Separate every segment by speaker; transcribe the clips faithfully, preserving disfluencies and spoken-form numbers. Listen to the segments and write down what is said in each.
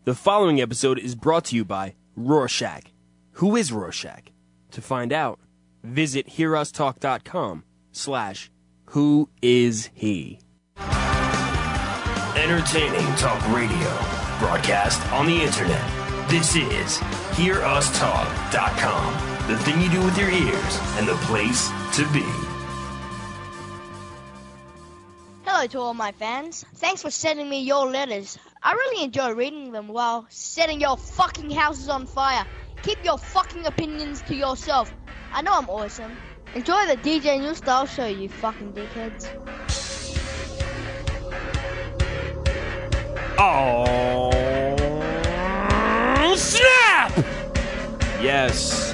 Speaker 1: The following episode is brought to you by Rorschach. Who is Rorschach? To find out, visit hearustalk.com slash who is he. Entertaining talk radio, broadcast on the internet. This is hear us talk dot com, the thing you do with your ears and the place to be.
Speaker 2: Hello to all my fans. Thanks for sending me your letters. I really enjoy reading them while setting your fucking houses on fire. Keep your fucking opinions to yourself. I know I'm awesome. Enjoy the D J New Style show, you fucking dickheads.
Speaker 1: Oh, snap! Yes.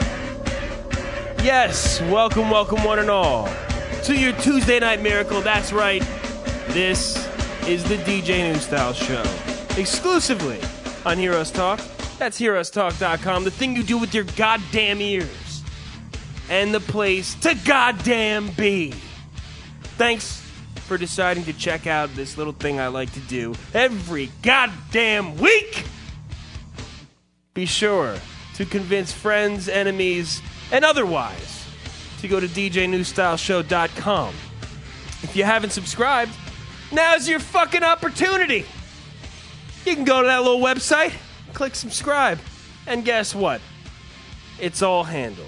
Speaker 1: Yes, welcome, welcome one and all to your Tuesday Night Miracle. That's right. This is the D J New Style show. Exclusively on Hear Us Talk. That's hear us talk dot com, the thing you do with your goddamn ears. And the place to goddamn be. Thanks for deciding to check out this little thing I like to do every goddamn week. Be sure to convince friends, enemies, and otherwise to go to d j new style show dot com. If you haven't subscribed, now's your fucking opportunity. You can go to that little website, click subscribe, and guess what? It's all handled.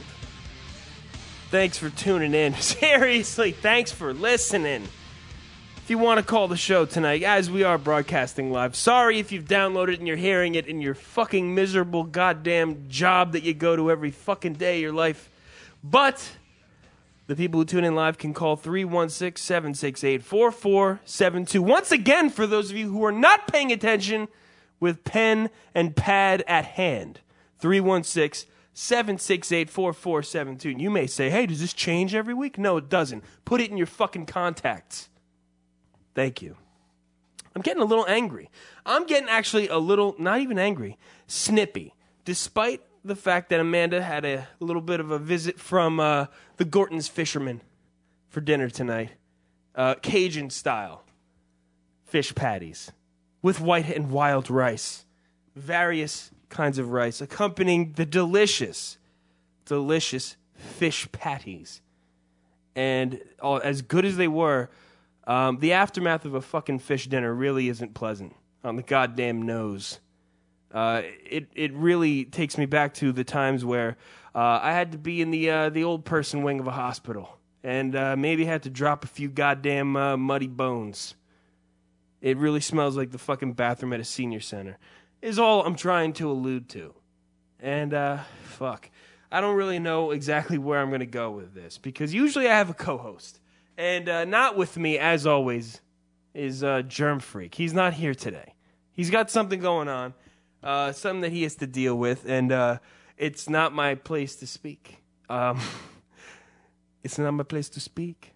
Speaker 1: Thanks for tuning in. Seriously, thanks for listening. If you want to call the show tonight, as we are broadcasting live, sorry if you've downloaded and you're hearing it in your fucking miserable goddamn job that you go to every fucking day of your life. But the people who tune in live can call three one six, seven six eight, four four seven two. Once again, for those of you who are not paying attention, with pen and pad at hand, three one six, seven six eight, four four seven two. You may say, hey, does this change every week? No, it doesn't. Put it in your fucking contacts. Thank you. I'm getting a little angry. I'm getting actually a little, not even angry, snippy. Despite the fact that Amanda had a little bit of a visit from uh, the Gorton's Fisherman for dinner tonight. Uh, Cajun style fish patties with white and wild rice. Various kinds of rice accompanying the delicious, delicious fish patties. And uh, as good as they were, um, the aftermath of a fucking fish dinner really isn't pleasant on the goddamn nose. Uh, it it really takes me back to the times where uh, I had to be in the uh, the old person wing of a hospital and uh, maybe had to drop a few goddamn uh, muddy bones. It really smells like the fucking bathroom at a senior center, is all I'm trying to allude to. And, uh, fuck. I don't really know exactly where I'm going to go with this, because usually I have a co-host. And uh, not with me, as always, is uh, Germ Freak. He's not here today. He's got something going on, uh, something that he has to deal with, and uh, it's not my place to speak. Um, it's not my place to speak.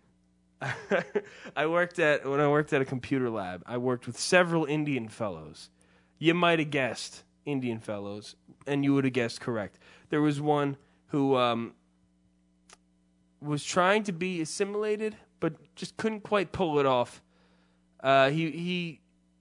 Speaker 1: I worked at when I worked at a computer lab, I worked with several Indian fellows. You might have guessed Indian fellows, and you would have guessed correct. There was one who um, was trying to be assimilated, but just couldn't quite pull it off. Uh, he he,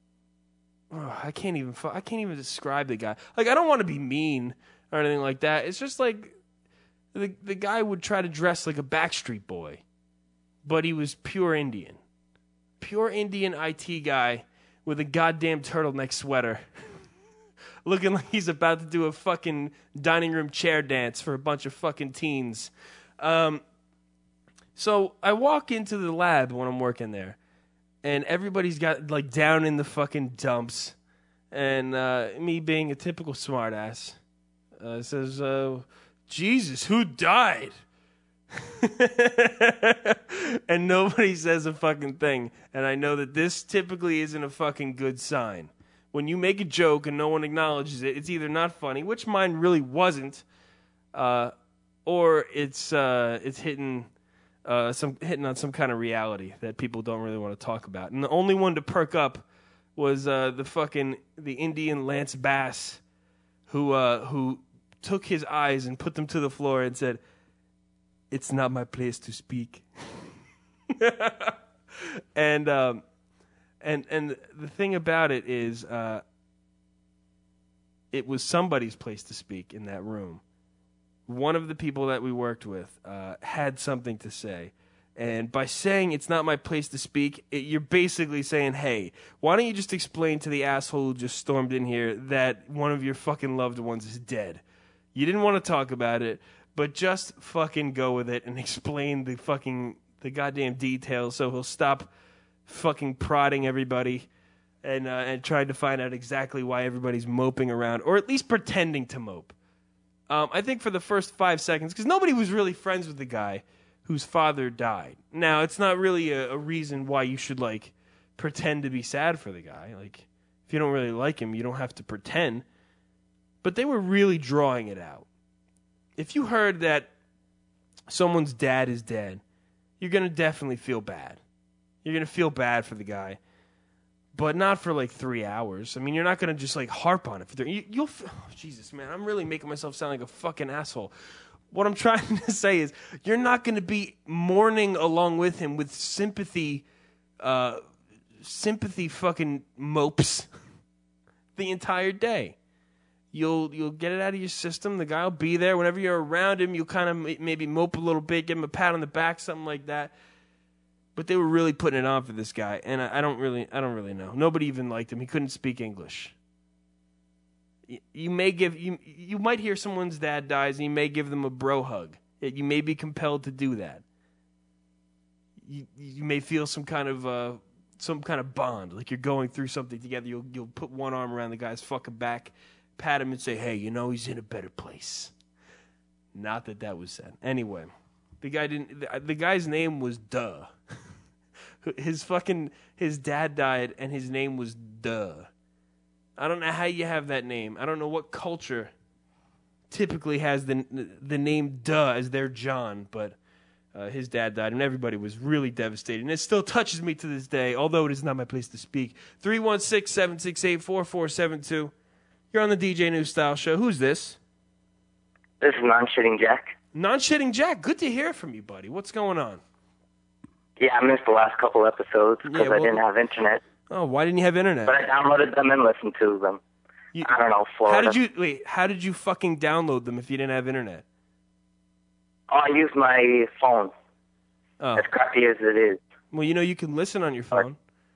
Speaker 1: oh, I can't even I can't even describe the guy. Like, I don't want to be mean or anything like that. It's just like the the guy would try to dress like a Backstreet Boy. But he was pure Indian. Pure Indian I T guy with a goddamn turtleneck sweater. Looking like he's about to do a fucking dining room chair dance for a bunch of fucking teens. Um, so I walk into the lab when I'm working there. And everybody's got, like, down in the fucking dumps. And uh, me being a typical smartass uh, says, uh, Jesus, who died? And nobody says a fucking thing. And I know that this typically isn't a fucking good sign. When you make a joke and no one acknowledges it, it's either not funny, which mine really wasn't, uh, or it's uh, it's hitting uh, some hitting on some kind of reality that people don't really want to talk about. And the only one to perk up was uh, the fucking the Indian Lance Bass, who uh, who took his eyes and put them to the floor and said, "It's not my place to speak." and um, and and the thing about it is, uh, it was somebody's place to speak in that room. One of the people that we worked with uh, had something to say. And by saying it's not my place to speak, it, you're basically saying, hey, why don't you just explain to the asshole who just stormed in here that one of your fucking loved ones is dead? You didn't want to talk about it, but just fucking go with it and explain the fucking, the goddamn details so he'll stop fucking prodding everybody and, uh, and trying to find out exactly why everybody's moping around, or at least pretending to mope. Um, I think for the first five seconds, because nobody was really friends with the guy whose father died. Now, it's not really a, a reason why you should, like, pretend to be sad for the guy. Like, if you don't really like him, you don't have to pretend. But they were really drawing it out. If you heard that someone's dad is dead, you're going to definitely feel bad. You're going to feel bad for the guy. But not for, like, three hours. I mean, you're not going to just, like, harp on it. For three, you, you'll... Oh, Jesus, man, I'm really making myself sound like a fucking asshole. What I'm trying to say is, you're not going to be mourning along with him with sympathy, uh, sympathy fucking mopes the entire day. You'll you'll get it out of your system. The guy will be there. Whenever you're around him, you'll kind of maybe mope a little bit, give him a pat on the back, something like that. But they were really putting it on for this guy, and I, I don't really, I don't really know. Nobody even liked him. He couldn't speak English. You may give you you might hear someone's dad dies and you may give them a bro hug. You may be compelled to do that. You you may feel some kind of uh, some kind of bond, like you're going through something together. You'll you'll put one arm around the guy's fucking back, pat him, and say, "Hey, you know he's in a better place." Not that that was said. Anyway, the guy didn't. The, the guy's name was Duh. His fucking his dad died and his name was Duh. I don't know how you have that name. I don't know what culture typically has the the name Duh as their John, but uh, his dad died, and everybody was really devastated. And it still touches me to this day, although it is not my place to speak. three one six, seven six eight, four four seven two. You're on the D J New Style Show. Who's this?
Speaker 3: This is Non-Shitting Jack.
Speaker 1: Non-Shitting Jack. Good to hear from you, buddy. What's going on?
Speaker 3: Yeah, I missed the last couple episodes because
Speaker 1: Yeah, well-
Speaker 3: I didn't have internet.
Speaker 1: Oh, why didn't you have internet?
Speaker 3: But I downloaded them and listened to them.
Speaker 1: You-
Speaker 3: I don't know, Florida.
Speaker 1: How did you wait? How did you fucking download them if you didn't have internet?
Speaker 3: Oh, I used my phone,
Speaker 1: Oh,
Speaker 3: as crappy as it is.
Speaker 1: well, you know you can listen on your phone.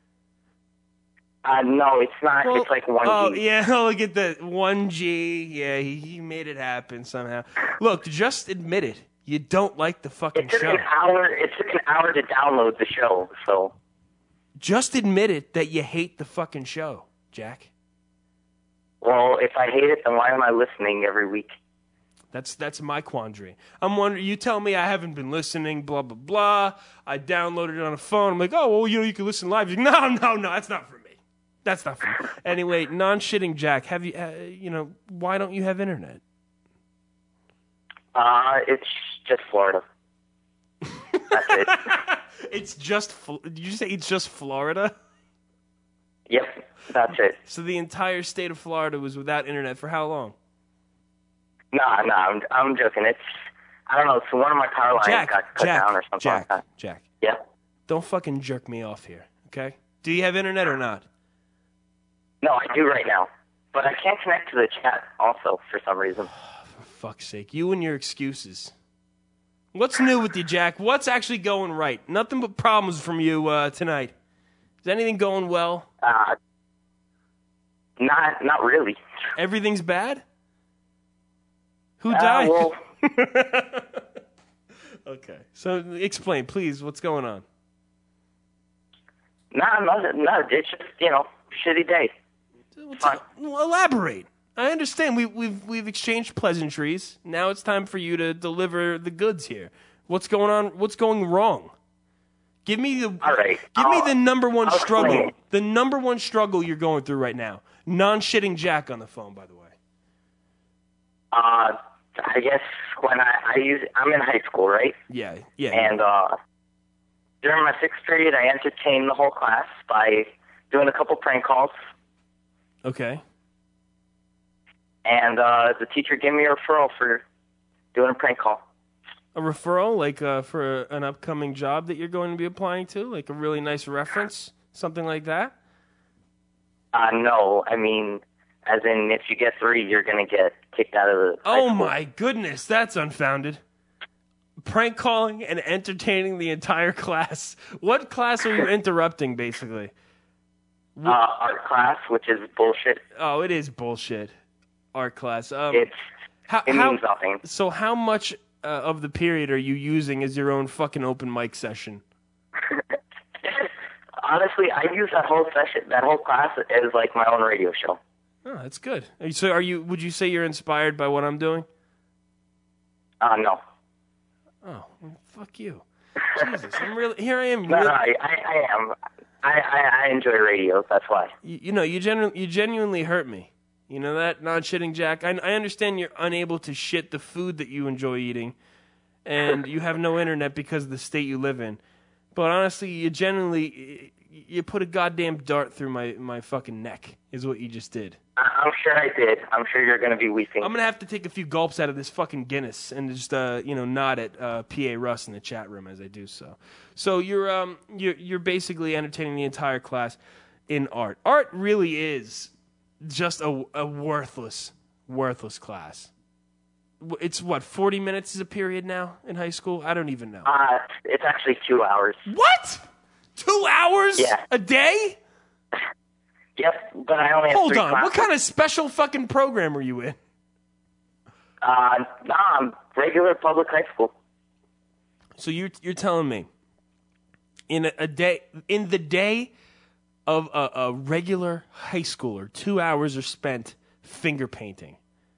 Speaker 3: Uh, no, it's not.
Speaker 1: Well,
Speaker 3: it's like one
Speaker 1: oh,
Speaker 3: G.
Speaker 1: yeah, look at the one G. Yeah, he, he made it happen somehow. Look, just admit it. You don't like the fucking
Speaker 3: It took
Speaker 1: show.
Speaker 3: an hour. It took an hour to download the show. So
Speaker 1: Just admit it that you hate the fucking show, Jack.
Speaker 3: well, if I hate it, then why am I listening every week?
Speaker 1: That's that's my quandary. I'm wondering. You tell me I haven't been listening. Blah blah blah. I downloaded it on a phone. I'm like, oh well, you know, you can listen live. You're like, no, no, no, that's not for me. That's not for me. Anyway, non-shitting Jack. Have you? Uh, you know, why don't you have internet?
Speaker 3: Uh, it's just Florida. That's it.
Speaker 1: It's just. Fl- Did you say it's just Florida?
Speaker 3: Yep, that's it.
Speaker 1: So the entire state of Florida was without internet for how long?
Speaker 3: Nah, nah, I'm, I'm joking. It's, I don't know, so one of my power lines
Speaker 1: Jack,
Speaker 3: got cut
Speaker 1: Jack,
Speaker 3: down or something
Speaker 1: Jack,
Speaker 3: like that.
Speaker 1: Jack.
Speaker 3: Yeah.
Speaker 1: Don't fucking jerk me off here, okay? Do you have internet or not?
Speaker 3: No, I do right now. But I can't connect to the chat also for some reason.
Speaker 1: For fuck's sake, you and your excuses. What's new with you, Jack? What's actually going right? Nothing but problems from you uh, tonight. Is anything going well?
Speaker 3: Uh, not, not really.
Speaker 1: Everything's bad? Who
Speaker 3: Uh,
Speaker 1: died?
Speaker 3: well,
Speaker 1: Okay, so explain, please, what's going on?
Speaker 3: nah, no, no, it's just, you know, shitty day. Fine.
Speaker 1: Well, elaborate. I understand. We, we've we've exchanged pleasantries. Now it's time for you to deliver the goods here. What's going on? What's going wrong? Give me the
Speaker 3: All right.
Speaker 1: give me
Speaker 3: I'll-
Speaker 1: the number one
Speaker 3: I'll
Speaker 1: struggle.
Speaker 3: explain it.
Speaker 1: The number one struggle you're going through right now. Non-shitting Jack on the phone, by the way.
Speaker 3: Uh, I guess when I, I use, I'm in high school, right?
Speaker 1: Yeah, yeah.
Speaker 3: And uh, during my sixth period, I entertained the whole class by doing a couple prank calls.
Speaker 1: Okay.
Speaker 3: And uh, the teacher gave me a referral for doing a prank call.
Speaker 1: A referral, like uh, for an upcoming job that you're going to be applying to, like a really nice reference, something like that.
Speaker 3: Uh, no, I mean, As in, if you get three, you're going to get kicked out of the high
Speaker 1: Oh
Speaker 3: school.
Speaker 1: my goodness, that's unfounded. Prank calling and entertaining the entire class. What class are you interrupting, basically?
Speaker 3: Uh, art class, which is bullshit.
Speaker 1: Oh, it is bullshit. Art class. Um,
Speaker 3: It's
Speaker 1: how,
Speaker 3: it
Speaker 1: how,
Speaker 3: means nothing.
Speaker 1: So how much uh, of the period are you using as your own fucking open mic session?
Speaker 3: Honestly, I use that whole session, that whole class as like my own radio show.
Speaker 1: Oh, that's good. So are you? Would you say you're inspired by what I'm doing?
Speaker 3: Uh, no.
Speaker 1: Oh, well, fuck you. Jesus, I'm really here. I am.
Speaker 3: No, no, I, I, I am. I, I, I enjoy radio. That's why.
Speaker 1: You, you know, you genu- you genuinely hurt me. You know that, non-shitting Jack? I, I understand you're unable to shit the food that you enjoy eating, and you have no internet because of the state you live in. But honestly, you genuinely, you put a goddamn dart through my, my fucking neck, is what you just did.
Speaker 3: I, I'm sure I did. I'm sure you're going to be weeping.
Speaker 1: I'm going to have to take a few gulps out of this fucking Guinness and just, uh, you know, nod at uh, P A Russ in the chat room as I do so. So you're, um, you're, you're basically entertaining the entire class in art. Art really is just a, a worthless, worthless class. It's what, forty minutes is a period now in high school? I don't even know.
Speaker 3: Uh, it's actually two hours.
Speaker 1: What? Two hours?
Speaker 3: Yeah.
Speaker 1: A day?
Speaker 3: Yep, but I only have
Speaker 1: Hold
Speaker 3: three
Speaker 1: on.
Speaker 3: classes.
Speaker 1: What kind of special fucking program are you in?
Speaker 3: Uh, nah, I'm regular public high school.
Speaker 1: So you're you're telling me in a, a day in the day of a, a regular high schooler, two hours are spent finger painting.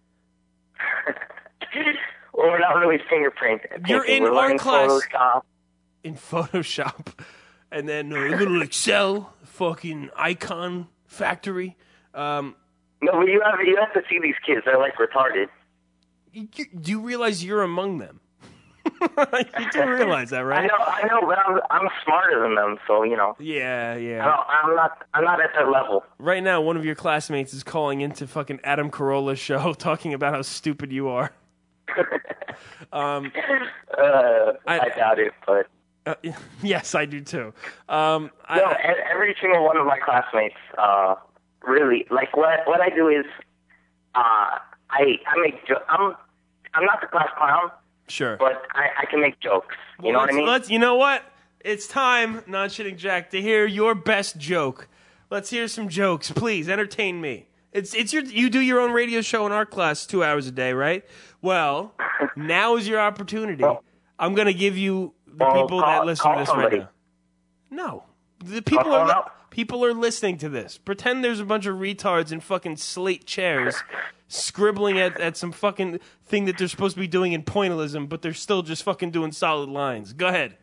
Speaker 3: Well, we're not really fingerprinting.
Speaker 1: You're in
Speaker 3: we're
Speaker 1: art
Speaker 3: learning
Speaker 1: class.
Speaker 3: Photoshop.
Speaker 1: In Photoshop, and then a little Excel, fucking icon factory. Um,
Speaker 3: No, but you have you have to see these kids. They're like retarded.
Speaker 1: you, do you realize you're among them? You do realize that,
Speaker 3: I
Speaker 1: right?
Speaker 3: know, I know, but I'm I'm smarter than them, so you know.
Speaker 1: Yeah,
Speaker 3: I
Speaker 1: yeah.
Speaker 3: don't, I'm not I'm not at their level.
Speaker 1: Right now, one of your classmates is calling into fucking Adam Carolla's show, talking about how stupid you are. um,
Speaker 3: uh,
Speaker 1: I-
Speaker 3: I, doubt it, but
Speaker 1: uh, yes, I do too. Um, I,
Speaker 3: no,
Speaker 1: I-
Speaker 3: e- every single one of my classmates, uh, really, like what what I do is, uh, I I make jo- I'm I'm not the class clown,
Speaker 1: sure.
Speaker 3: but I, I can make jokes. You know
Speaker 1: let's,
Speaker 3: what I mean?
Speaker 1: Let's, you know what? It's time, non-shitting Jack, to hear your best joke. Let's hear some jokes, please. Entertain me. It's it's your you do your own radio show in art class two hours a day, right? Well, now is your opportunity.
Speaker 3: Well-
Speaker 1: I'm gonna give you the
Speaker 3: Well,
Speaker 1: people
Speaker 3: call-
Speaker 1: that listen
Speaker 3: call
Speaker 1: to this
Speaker 3: somebody.
Speaker 1: right now. No, the people
Speaker 3: Call
Speaker 1: are
Speaker 3: someone
Speaker 1: li-
Speaker 3: else.
Speaker 1: people are listening to this. Pretend there's a bunch of retards in fucking slate chairs. Scribbling at, at some fucking thing that they're supposed to be doing in pointillism, but they're still just fucking doing solid lines. Go ahead.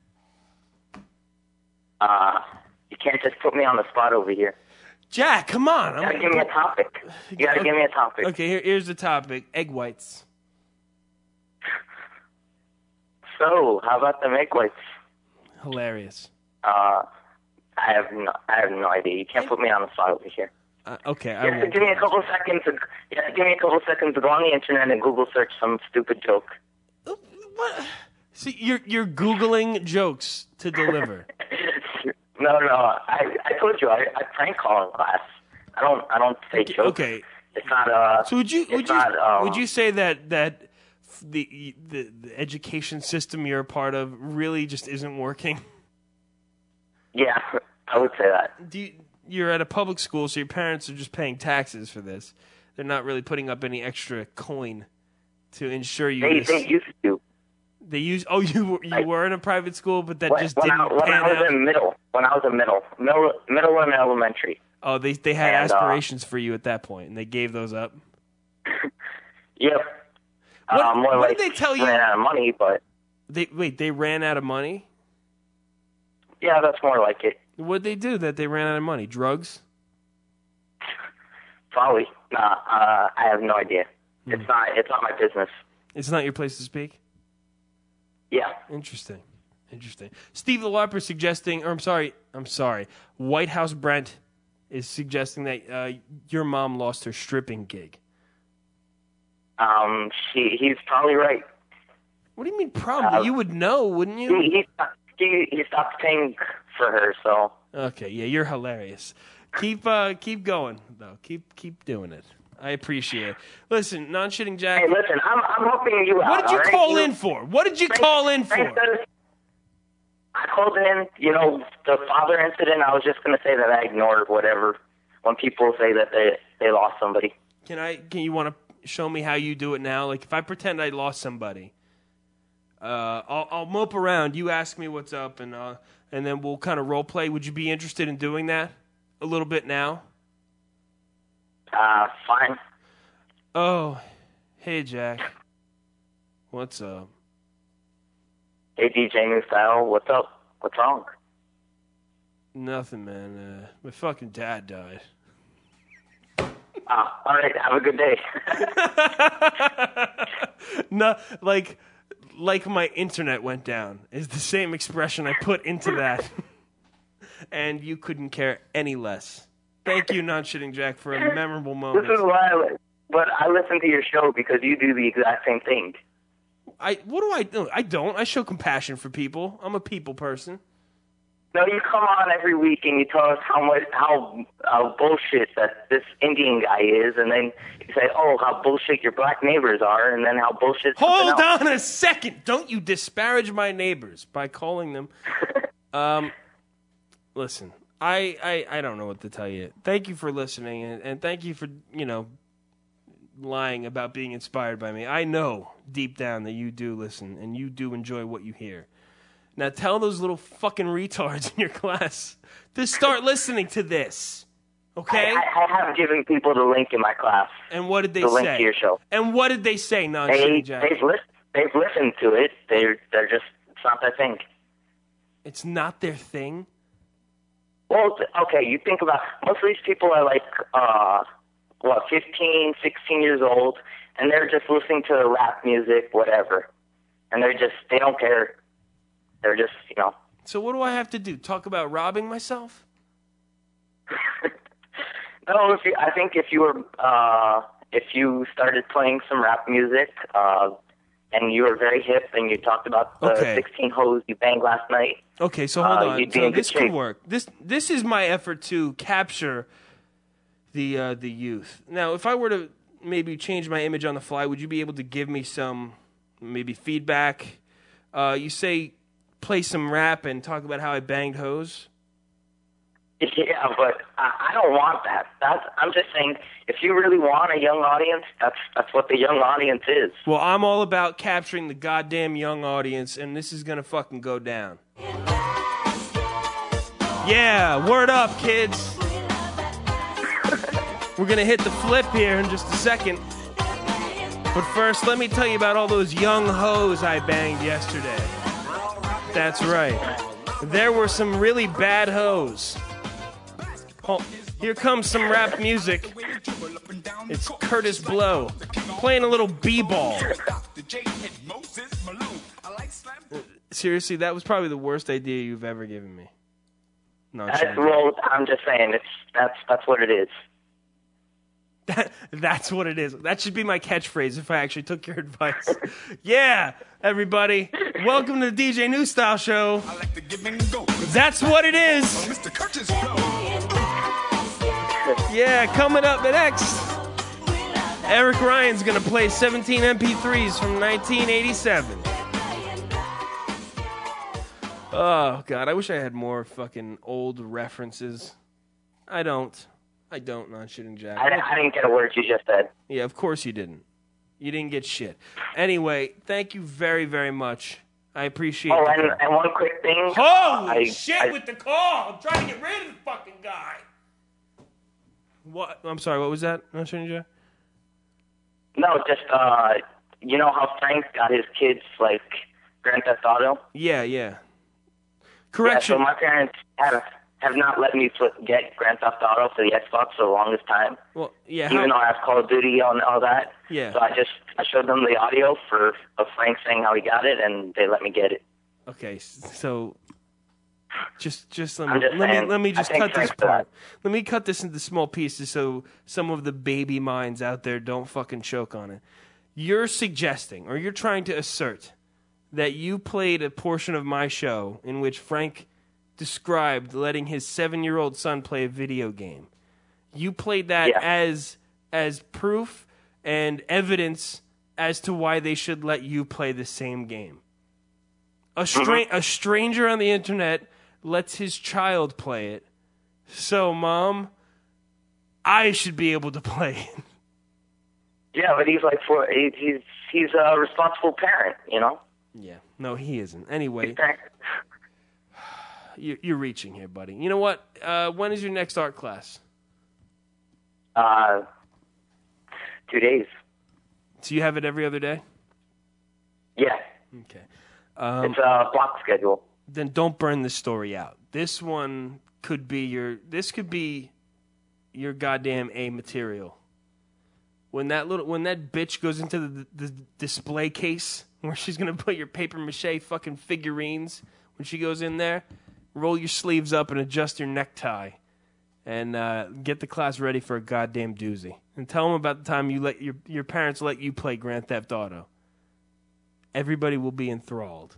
Speaker 3: Uh, you can't just put me on the spot over here.
Speaker 1: Jack, come on.
Speaker 3: You gotta give me a topic. You gotta give me a topic.
Speaker 1: Okay, here, here's the topic. Egg whites.
Speaker 3: So, how about the egg whites?
Speaker 1: Hilarious.
Speaker 3: Uh, I have no, I have no idea. You can't put me on the spot over here.
Speaker 1: Uh, okay, I
Speaker 3: You have to
Speaker 1: won't.
Speaker 3: give me a couple of seconds. To, you have to give me a couple of seconds to go on the internet and Google search some stupid joke.
Speaker 1: What? See, you're you're googling jokes to deliver.
Speaker 3: no, no. I I told you I, I prank call in class. I don't I don't say jokes.
Speaker 1: Okay.
Speaker 3: It's not uh.
Speaker 1: So would you would
Speaker 3: it's
Speaker 1: you
Speaker 3: not, um,
Speaker 1: would you say that that the, the the education system you're a part of really just isn't working?
Speaker 3: Yeah, I would say that.
Speaker 1: Do you, you're at a public school, so your parents are just paying taxes for this. They're not really putting up any extra coin to ensure you.
Speaker 3: They
Speaker 1: this-
Speaker 3: they used to.
Speaker 1: They use. Oh, you were- you
Speaker 3: Like-
Speaker 1: were in a private school, but that
Speaker 3: When,
Speaker 1: just
Speaker 3: when
Speaker 1: didn't
Speaker 3: I, when
Speaker 1: pan
Speaker 3: I was
Speaker 1: out.
Speaker 3: in middle, when I was in middle, middle, middle and elementary.
Speaker 1: Oh, they they had
Speaker 3: and, uh,
Speaker 1: aspirations for you at that point, and they gave those up.
Speaker 3: Yep.
Speaker 1: What-
Speaker 3: uh, more
Speaker 1: what
Speaker 3: like
Speaker 1: did they tell you?
Speaker 3: ran out of money, but
Speaker 1: They wait. They ran out of money.
Speaker 3: yeah, that's more like it.
Speaker 1: What'd they do that they ran out of money? Drugs?
Speaker 3: Probably. Nah, uh, I have no idea.
Speaker 1: Hmm.
Speaker 3: It's not. It's not my business.
Speaker 1: It's not your place to speak.
Speaker 3: Yeah.
Speaker 1: Interesting. Interesting. Steve the Larper suggesting, or I'm sorry, I'm sorry. White House Brent is suggesting that uh, your mom lost her stripping gig.
Speaker 3: Um. She. He's probably right.
Speaker 1: What do you mean probably?
Speaker 3: Uh,
Speaker 1: you would know, wouldn't
Speaker 3: He.
Speaker 1: you?
Speaker 3: He. He, he stopped paying for her. So.
Speaker 1: Okay, yeah, you're hilarious. keep uh, keep going though. Keep keep doing it. I appreciate it. Listen, non-shitting Jack.
Speaker 3: Hey, listen, I'm I'm helping you out.
Speaker 1: What did you
Speaker 3: all right?
Speaker 1: call
Speaker 3: You-
Speaker 1: in for? What did you
Speaker 3: Frank-
Speaker 1: call in for?
Speaker 3: Frank does- I called in, you know, the father incident. I was just going to say that I ignored whatever when people say that they they lost somebody.
Speaker 1: Can I? Can you want to show me how you do it now? Like if I pretend I lost somebody, uh, I'll, I'll mope around. You ask me what's up, and uh, and then we'll kind of role play. Would you be interested in doing that a little bit now?
Speaker 3: Uh, fine.
Speaker 1: Oh, hey Jack, what's up?
Speaker 3: Hey, D J New Style, what's up? What's wrong?
Speaker 1: Nothing, man. Uh, my fucking dad died.
Speaker 3: Ah, all right. Have a good day.
Speaker 1: No, like, like my internet went down is the same expression I put into that, and you couldn't care any less. Thank you, non-shitting Jack, for a memorable moment.
Speaker 3: This is why I li- but I listen to your show because you do the exact same thing.
Speaker 1: I what do I do? I don't. I show compassion for people. I'm a people person.
Speaker 3: No, you come on every week and you tell us how much how uh, bullshit that this Indian guy is, and then you say, "Oh, how bullshit your black neighbors are," and then how bullshit.
Speaker 1: Hold
Speaker 3: something else.
Speaker 1: on a second. Don't you disparage my neighbors by calling them. um, listen, I, I I don't know what to tell you. Thank you for listening, and, and thank you for you know lying about being inspired by me. I know deep down that you do listen and you do enjoy what you hear. Now tell those little fucking retards in your class to start listening to this. Okay?
Speaker 3: I, I, I have given people the link in my class.
Speaker 1: And what did they
Speaker 3: the
Speaker 1: say?
Speaker 3: link to your show.
Speaker 1: And what did they say, non
Speaker 3: They
Speaker 1: Jack?
Speaker 3: they've, list, they've listened to it. They're they're just it's not their thing.
Speaker 1: It's not their thing?
Speaker 3: Well, th- okay, you think about most of these people are like uh what, fifteen, sixteen years old, and they're just listening to rap music, whatever. And they're just they don't care. They're just, you know.
Speaker 1: So what do I have to do? Talk about robbing myself?
Speaker 3: No, if you, I think if you were, uh, if you started playing some rap music, uh, and you were very hip, and you talked about the
Speaker 1: Okay.
Speaker 3: sixteen hoes you banged last night.
Speaker 1: Okay, so hold
Speaker 3: Uh,
Speaker 1: on.
Speaker 3: you'd be
Speaker 1: So
Speaker 3: in good
Speaker 1: this could
Speaker 3: shape.
Speaker 1: work. This this is my effort to capture the uh, the youth. Now, if I were to maybe change my image on the fly, would you be able to give me some maybe feedback? Uh, you say play some rap and talk about how I banged hoes.
Speaker 3: Yeah, but I, I don't want that. That's I'm just saying, if you really want a young audience, that's that's what the young audience is.
Speaker 1: Well, I'm all about capturing the goddamn young audience, and this is gonna fucking go down. Yeah, word up, kids. We're gonna hit the flip here in just a second. But first, let me tell you about all those young hoes I banged yesterday. That's right. There were some really bad hoes. Oh, here comes some rap music. It's Curtis Blow playing a little b-ball. Seriously, that was probably the worst idea you've ever given me. No, I'm
Speaker 3: That's,
Speaker 1: kidding.
Speaker 3: well, I'm just saying, it's that's that's what it is.
Speaker 1: That, that's what it is. That should be my catchphrase if I actually took your advice. Yeah, everybody. Welcome to the D J New Style Show. That's what it is. Yeah, coming up next, Eric Ryan's going to play seventeen M P threes from nineteen eighty-seven. Oh, God, I wish I had more fucking old references. I don't. I don't, not shitting Jack.
Speaker 3: I, I didn't get a word you just said.
Speaker 1: Yeah, of course you didn't. You didn't get shit. Anyway, thank you very, very much. I appreciate
Speaker 3: Oh,
Speaker 1: the
Speaker 3: and,
Speaker 1: call.
Speaker 3: and one quick thing.
Speaker 1: Holy
Speaker 3: I-
Speaker 1: shit
Speaker 3: I-
Speaker 1: with the call! I'm trying to get rid of the fucking guy. What? I'm sorry, what was that? Not shitting Jack?
Speaker 3: No, just uh, you know how Frank got his kids like Grand Theft Auto.
Speaker 1: Yeah, yeah.
Speaker 3: Yeah,
Speaker 1: Correction.
Speaker 3: so my parents have have not let me put, get Grand Theft Auto for the Xbox for the longest time.
Speaker 1: well, yeah.
Speaker 3: Even though
Speaker 1: How,
Speaker 3: I have Call of Duty and all that.
Speaker 1: Yeah.
Speaker 3: So I just I showed them the audio for of Frank saying how he got it, and they let me get it.
Speaker 1: okay, s- so just just let
Speaker 3: I'm
Speaker 1: me
Speaker 3: just
Speaker 1: let me
Speaker 3: saying,
Speaker 1: let me
Speaker 3: I
Speaker 1: just
Speaker 3: think
Speaker 1: cut this
Speaker 3: Frank's for
Speaker 1: part. Let me cut this into small pieces so some of the baby minds out there don't fucking choke on it. You're suggesting, or you're trying to assert, that you played a portion of my show in which Frank described letting his seven-year-old son play a video game. You played that
Speaker 3: yeah.
Speaker 1: as as proof and evidence as to why they should let you play the same game. A stra-
Speaker 3: mm-hmm.
Speaker 1: a stranger on the internet lets his child play it. So, Mom, I should be able to play it.
Speaker 3: Yeah, but he's like for he's he's a responsible parent, you know.
Speaker 1: Yeah, no, he isn't. Anyway, you, you're reaching here, buddy. You know what? Uh, when is your next art class?
Speaker 3: Uh, two days.
Speaker 1: So you have it every other day?
Speaker 3: Yeah.
Speaker 1: Okay. Um,
Speaker 3: it's a block schedule.
Speaker 1: Then don't burn this story out. This one could be your. This could be your goddamn A material. When that little, when that bitch goes into the, the display case where she's gonna put your paper mache fucking figurines, when she goes in there, roll your sleeves up and adjust your necktie, and uh, get the class ready for a goddamn doozy. And tell them about the time you let your your parents let you play Grand Theft Auto. Everybody will be enthralled.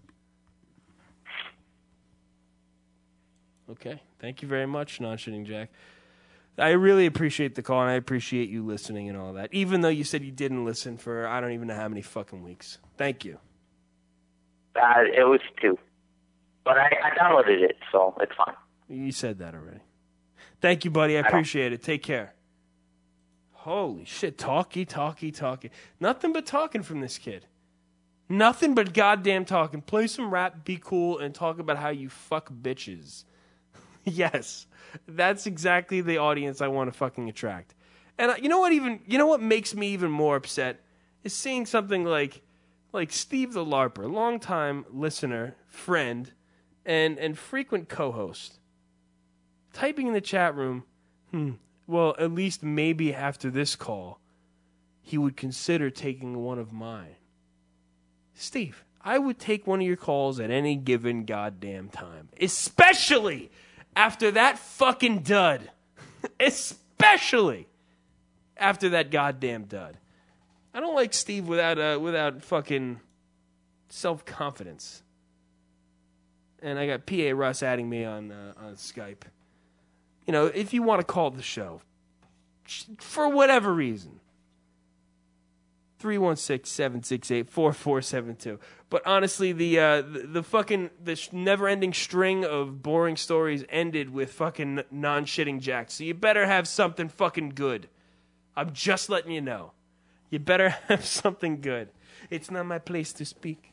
Speaker 1: Okay, thank you very much, Non-Shitting Jack. I really appreciate the call, and I appreciate you listening and all that, even though you said you didn't listen for I don't even know how many fucking weeks. Thank you.
Speaker 3: Uh, it was two. But I, I downloaded it, so it's fine.
Speaker 1: You said that already. Thank you, buddy. I, I appreciate don't. it. Take care. Holy shit. Talky, talky, talky. Nothing but talking from this kid. Nothing but goddamn talking. Play some rap, be cool, and talk about how you fuck bitches. Yes. That's exactly the audience I want to fucking attract. And uh, you know what even you know what makes me even more upset is seeing something like like Steve the LARPer, longtime listener, friend, and and frequent co-host, typing in the chat room, hmm, well, at least maybe after this call, he would consider taking one of mine. Steve, I would take one of your calls at any given goddamn time, especially after that fucking dud. Especially after that goddamn dud. I don't like Steve without uh, without fucking self-confidence. And I got P A Russ adding me on uh, on Skype. You know, if you want to call the show, for whatever reason, three one six, seven six eight, four four seven two. But honestly, the uh, the, the fucking the never-ending string of boring stories ended with fucking Non-Shitting Jack. So you better have something fucking good. I'm just letting you know. You better have something good. It's not my place to speak.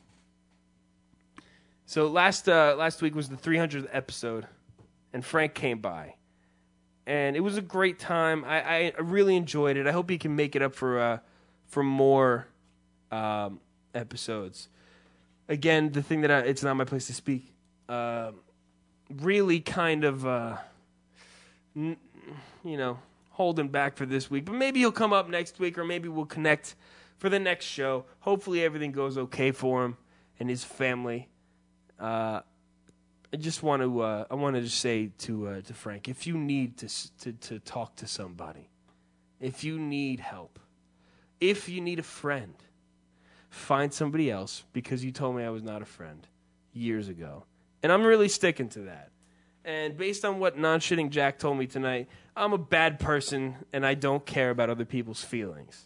Speaker 1: So last uh, last week was the three hundredth episode, and Frank came by. And it was a great time. I, I really enjoyed it. I hope he can make it up for uh, for more um, episodes. Again, the thing that I, it's not my place to speak. Uh, really kind of, uh, n- you know, holding back for this week. But maybe he'll come up next week, or maybe we'll connect for the next show. Hopefully everything goes okay for him and his family. Uh, I just want to, uh, I want to just say to uh, to Frank, if you need to, to to talk to somebody, if you need help, if you need a friend, find somebody else, because you told me I was not a friend years ago. And I'm really sticking to that. And based on what Non-Shitting Jack told me tonight, I'm a bad person and I don't care about other people's feelings.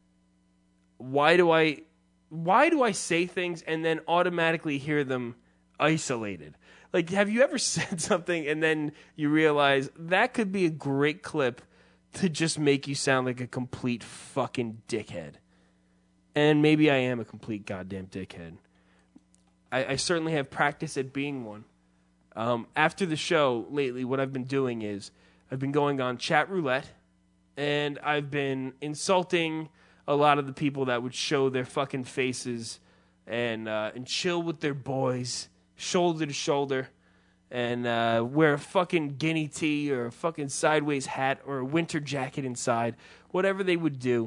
Speaker 1: Why do I why do I say things and then automatically hear them isolated? Like, have you ever said something and then you realize that could be a great clip to just make you sound like a complete fucking dickhead? And maybe I am a complete goddamn dickhead. I, I certainly have practice at being one. Um, after the show lately, what I've been doing is I've been going on chat roulette, and I've been insulting a lot of the people that would show their fucking faces and uh, and chill with their boys, shoulder to shoulder, and uh, wear a fucking guinea tee or a fucking sideways hat or a winter jacket inside, whatever they would do.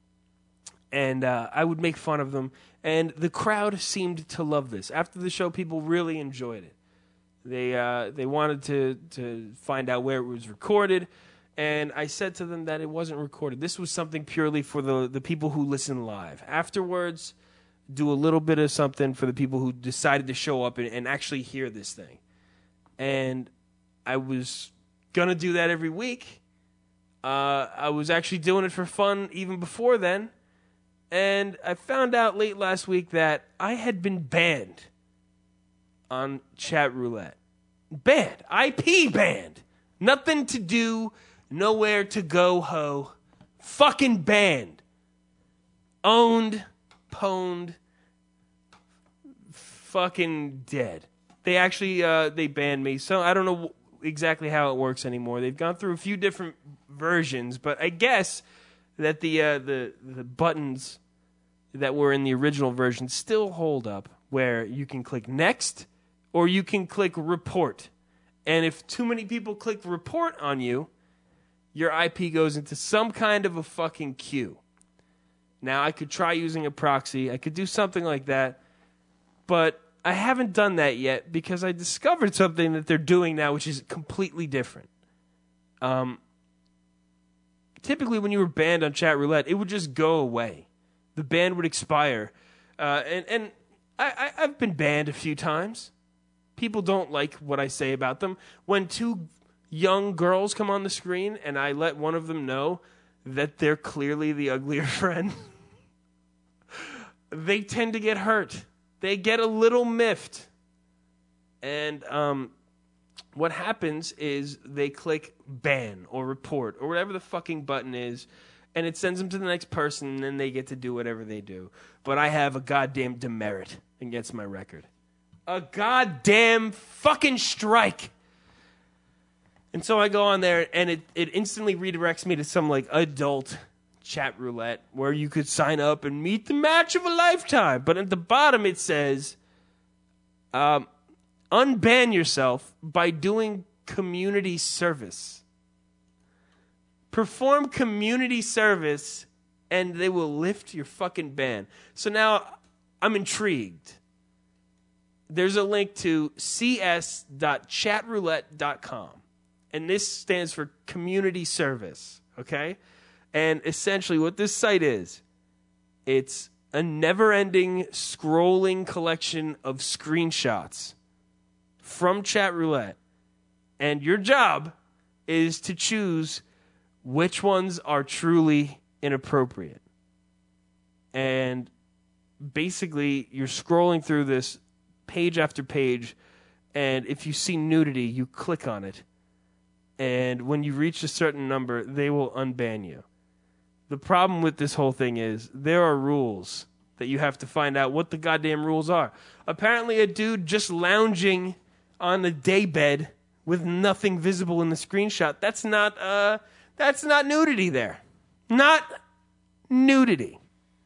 Speaker 1: And uh, I would make fun of them. And the crowd seemed to love this. After the show, people really enjoyed it. They uh, they wanted to, to find out where it was recorded. And I said to them that it wasn't recorded. This was something purely for the, the people who listen live. Afterwards, do a little bit of something for the people who decided to show up and, and actually hear this thing. And I was going to do that every week. Uh, I was actually doing it for fun even before then. And I found out late last week that I had been banned on Chat Roulette. Banned. I P banned. Nothing to do, nowhere to go, ho. Fucking banned. Owned, pwned, fucking dead. They actually, uh, they banned me. So I don't know exactly how it works anymore. They've gone through a few different versions, but I guess that the uh, the the buttons that were in the original version still hold up, where you can click next or you can click report. And if too many people click report on you, your I P goes into some kind of a fucking queue. Now, I could try using a proxy. I could do something like that, but I haven't done that yet because I discovered something that they're doing now, which is completely different. Um, typically, when you were banned on Chat Roulette, it would just go away. The ban would expire. Uh, and and I, I, I've been banned a few times. People don't like what I say about them. When two young girls come on the screen and I let one of them know that they're clearly the uglier friend, they tend to get hurt. They get a little miffed. And um, what happens is they click ban or report or whatever the fucking button is, and it sends them to the next person, and then they get to do whatever they do. But I have a goddamn demerit against my record. A goddamn fucking strike. And so I go on there, and it, it instantly redirects me to some, like, adult Chat Roulette where you could sign up and meet the match of a lifetime. But at the bottom it says, um, unban yourself by doing community service. Perform community service, and they will lift your fucking ban. So now I'm intrigued. There's a link to c s dot chat roulette dot com. And this stands for community service, okay? And essentially what this site is, it's a never-ending scrolling collection of screenshots from Chat Roulette. And your job is to choose which ones are truly inappropriate. And basically, you're scrolling through this page after page, and if you see nudity, you click on it. And when you reach a certain number, they will unban you. The problem with this whole thing is there are rules that you have to find out what the goddamn rules are. Apparently a dude just lounging on a daybed with nothing visible in the screenshot, that's not uh that's not nudity there. Not nudity.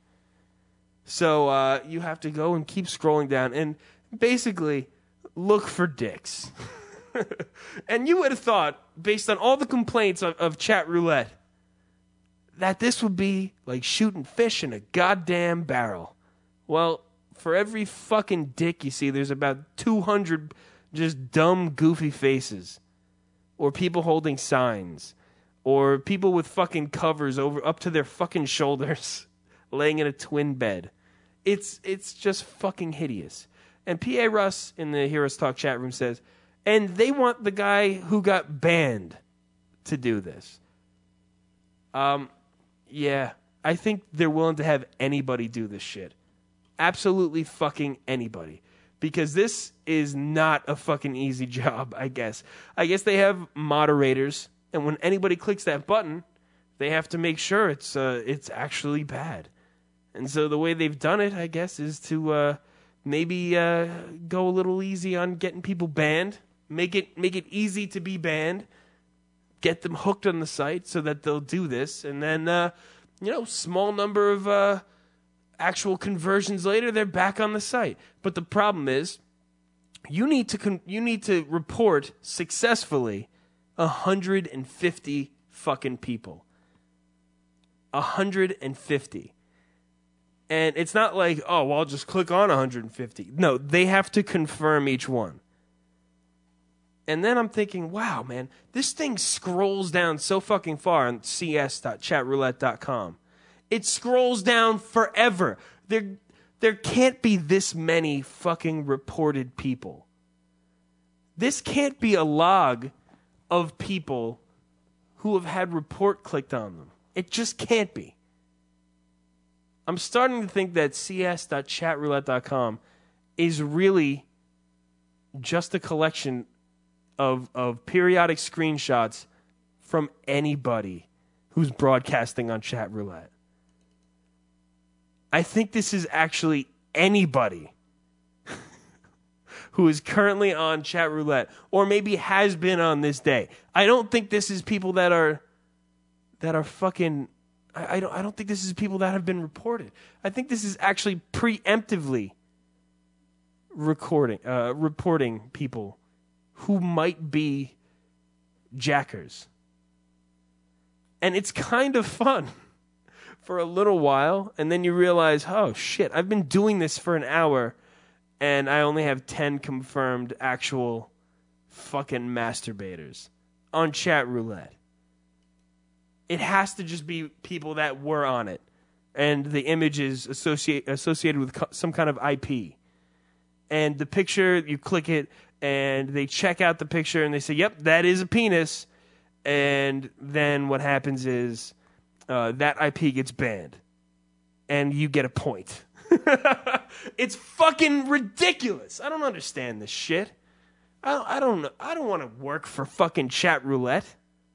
Speaker 1: So uh, you have to go and keep scrolling down and basically look for dicks. And you would have thought, based on all the complaints of, of Chat Roulette, that this would be like shooting fish in a goddamn barrel. Well, for every fucking dick you see, there's about two hundred just dumb, goofy faces. Or people holding signs. Or people with fucking covers over up to their fucking shoulders, laying in a twin bed. It's it's just fucking hideous. And P A Russ in the Heroes Talk chat room says, and they want the guy who got banned to do this. Um, yeah, I think they're willing to have anybody do this shit. Absolutely fucking anybody. Because this is not a fucking easy job, I guess. I guess they have moderators, and when anybody clicks that button, they have to make sure it's uh, it's actually bad. And so the way they've done it, I guess, is to uh, maybe uh, go a little easy on getting people banned. Make it make it easy to be banned. Get them hooked on the site so that they'll do this. And then, uh, you know, small number of uh, actual conversions later, they're back on the site. But the problem is, you need to con- you need to report successfully one hundred fifty fucking people. one hundred fifty. And it's not like, oh, well, I'll just click on one hundred fifty. No, they have to confirm each one. And then I'm thinking, wow, man, this thing scrolls down so fucking far on c s dot chat roulette dot com. It scrolls down forever. There, there can't be this many fucking reported people. This can't be a log of people who have had report clicked on them. It just can't be. I'm starting to think that c s dot chat roulette dot com is really just a collection of of periodic screenshots from anybody who's broadcasting on Chat Roulette. I think this is actually anybody who is currently on Chat Roulette, or maybe has been on this day. I don't think this is people that are that are fucking. I, I don't. I don't think this is people that have been reported. I think this is actually preemptively recording, uh, reporting people who might be jackers, and it's kind of fun for a little while, and then you realize, oh shit, I've been doing this for an hour. And I only have ten confirmed actual fucking masturbators on Chat Roulette. It has to just be people that were on it. And the image is associate, associated with co- some kind of I P. And the picture, you click it, and they check out the picture, and they say, yep, that is a penis. And then what happens is uh, that I P gets banned. And you get a point. It's fucking ridiculous. I don't understand this shit. I don't, I don't, I don't want to work for fucking Chat Roulette.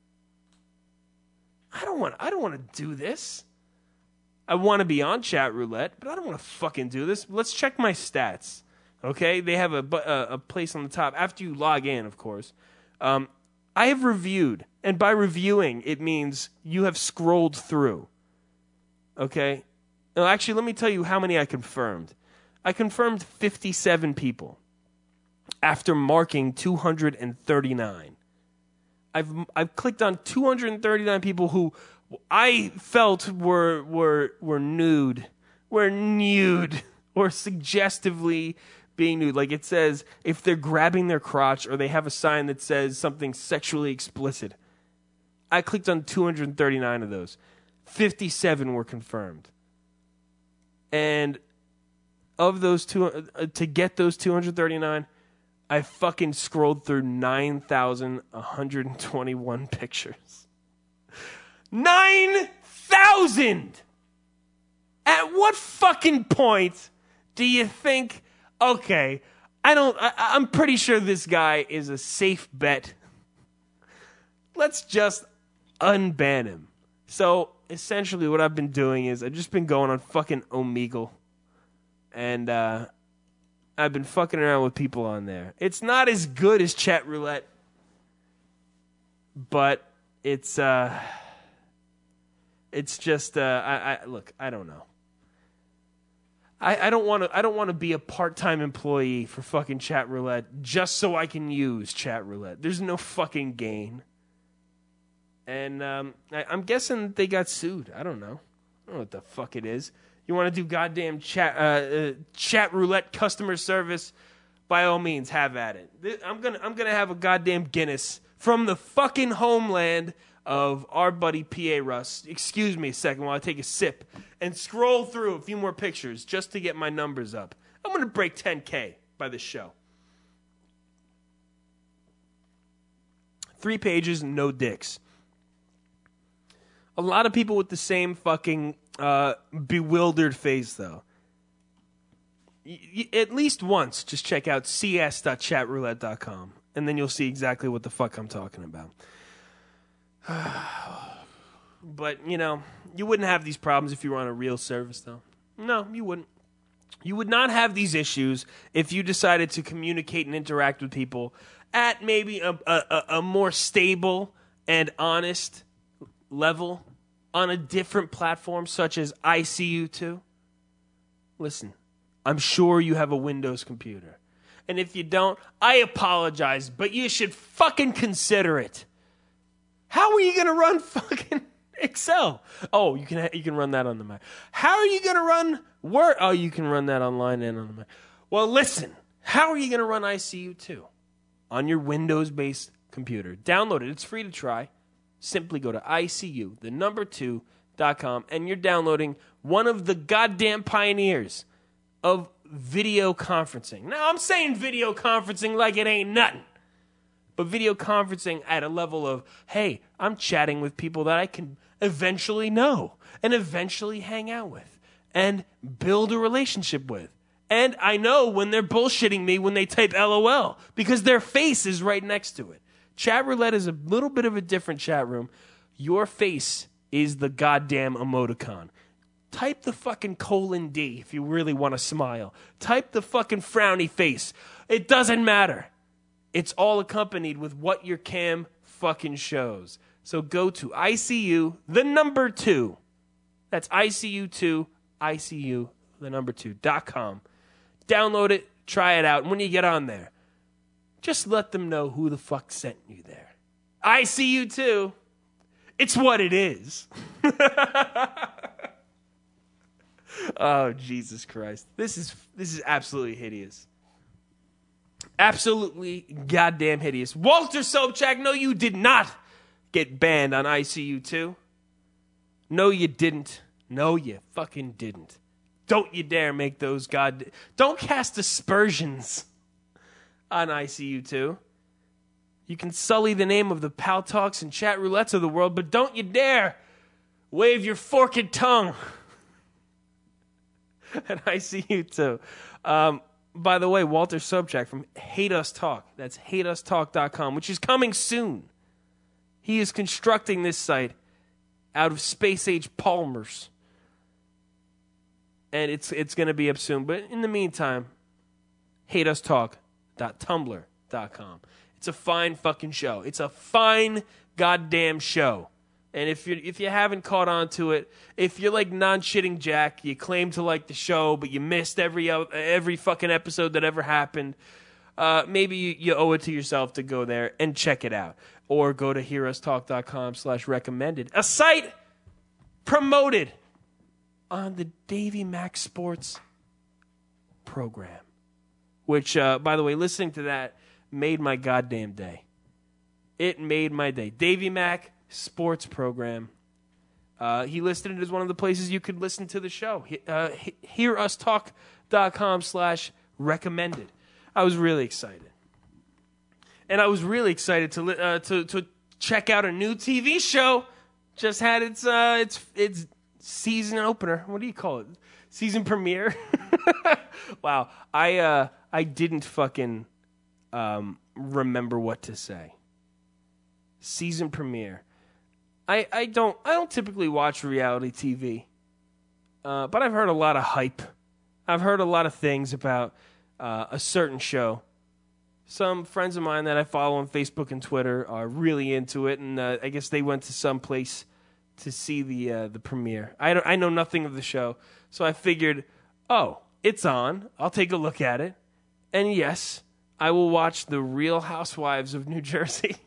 Speaker 1: I don't want, I don't want to do this. I want to be on Chat Roulette, but I don't want to fucking do this. Let's check my stats. Okay, they have a a, a place on the top after you log in, of course. Um, I have reviewed, and by reviewing, it means you have scrolled through. Okay. No, actually, let me tell you how many I confirmed. I confirmed fifty-seven people after marking two hundred thirty-nine. I've I've clicked on two hundred thirty-nine people who I felt were were were nude, were nude, or suggestively being nude. Like it says, if they're grabbing their crotch or they have a sign that says something sexually explicit. I clicked on two hundred thirty-nine of those. fifty-seven were confirmed. And of those two, uh, to get those two hundred thirty-nine, I fucking scrolled through nine thousand one hundred twenty-one pictures. nine thousand! At what fucking point do you think, okay, I don't, I, I'm pretty sure this guy is a safe bet. Let's just unban him. So, essentially what I've been doing is I've just been going on fucking Omegle. And uh, I've been fucking around with people on there. It's not as good as Chat Roulette. But it's uh, it's just uh, I, I look, I don't know. I, I don't want to I don't want to be a part-time employee for fucking Chat Roulette just so I can use Chat Roulette. There's no fucking gain. And um, I, I'm guessing they got sued. I don't know. I don't know what the fuck it is. You want to do goddamn chat, uh, uh, Chat Roulette customer service? By all means, have at it. I'm gonna, I'm gonna have a goddamn Guinness from the fucking homeland of our buddy P A Russ. Excuse me a second while I take a sip and scroll through a few more pictures just to get my numbers up. I'm gonna break ten K by this show. Three pages, no dicks. A lot of people with the same fucking uh, bewildered face, though. Y- y- at least once, just check out c s dot chat roulette dot com, and then you'll see exactly what the fuck I'm talking about. But, you know, you wouldn't have these problems if you were on a real service, though. No, you wouldn't. You would not have these issues if you decided to communicate and interact with people at maybe a, a, a more stable and honest level on a different platform such as I C U two. Listen, I'm sure you have a Windows computer. And if you don't, I apologize, but you should fucking consider it. How are you going to run fucking Excel? Oh, you can you can run that on the Mac. How are you going to run Word? Oh, you can run that online and on the Mac. Well, listen, how are you going to run I C U two on your Windows-based computer? Download it. It's free to try. Simply go to I C U, the number two, dot com, and you're downloading one of the goddamn pioneers of video conferencing. Now, I'm saying video conferencing like it ain't nothing. but video conferencing at a level of, hey, I'm chatting with people that I can eventually know and eventually hang out with and build a relationship with. And I know when they're bullshitting me when they type LOL because their face is right next to it. Chat roulette is a little bit of a different chat room. Your face is the goddamn emoticon. Type the fucking colon D if you really want to smile. Type the fucking frowny face. It doesn't matter. It's all accompanied with what your cam fucking shows. So go to I C U, the number two. That's I C U two, I C U, the number two, dot com. Download it, try it out, and when you get on there, just let them know who the fuck sent you there. I C U two. It's what it is. Oh, Jesus Christ. This is this is absolutely hideous. Absolutely goddamn hideous. Walter Sobchak, no, you did not get banned on I C U two. No, you didn't. No, you fucking didn't. Don't you dare make those god... Don't cast aspersions on I C U two. You can sully the name of the Pal Talks and Chat Roulettes of the world, but don't you dare wave your forked tongue at I C U two. Um, by the way, Walter Sobchak from Hate Us Talk. That's hate us talk dot com, which is coming soon. He is constructing this site out of space-age polymers. And it's it's going to be up soon. But in the meantime, hate us talk dot tumblr dot com. It's a fine fucking show. It's a fine goddamn show. And if you if you haven't caught on to it, if you're like non-shitting Jack, you claim to like the show, but you missed every every fucking episode that ever happened, uh, maybe you, you owe it to yourself to go there and check it out. Or go to hear us talk dot com slash recommended, a site promoted on the Davey Mac Sports program. Which, uh, by the way, listening to that made my goddamn day. It made my day. Davey Mac Sports program. Uh, he listed it as one of the places you could listen to the show. Uh, hear us talk dot com slash recommended. I was really excited. And I was really excited to uh, to to check out a new T V show. Just had its uh, its its season opener. What do you call it? Season premiere. Wow. I uh, I didn't fucking um, remember what to say. Season premiere. I, I don't I don't typically watch reality T V, uh, but I've heard a lot of hype. I've heard a lot of things about uh, a certain show. Some friends of mine that I follow on Facebook and Twitter are really into it, and uh, I guess they went to some place to see the uh, the premiere. I don't, I know nothing of the show, so I figured, oh, it's on. I'll take a look at it, and yes, I will watch The Real Housewives of New Jersey.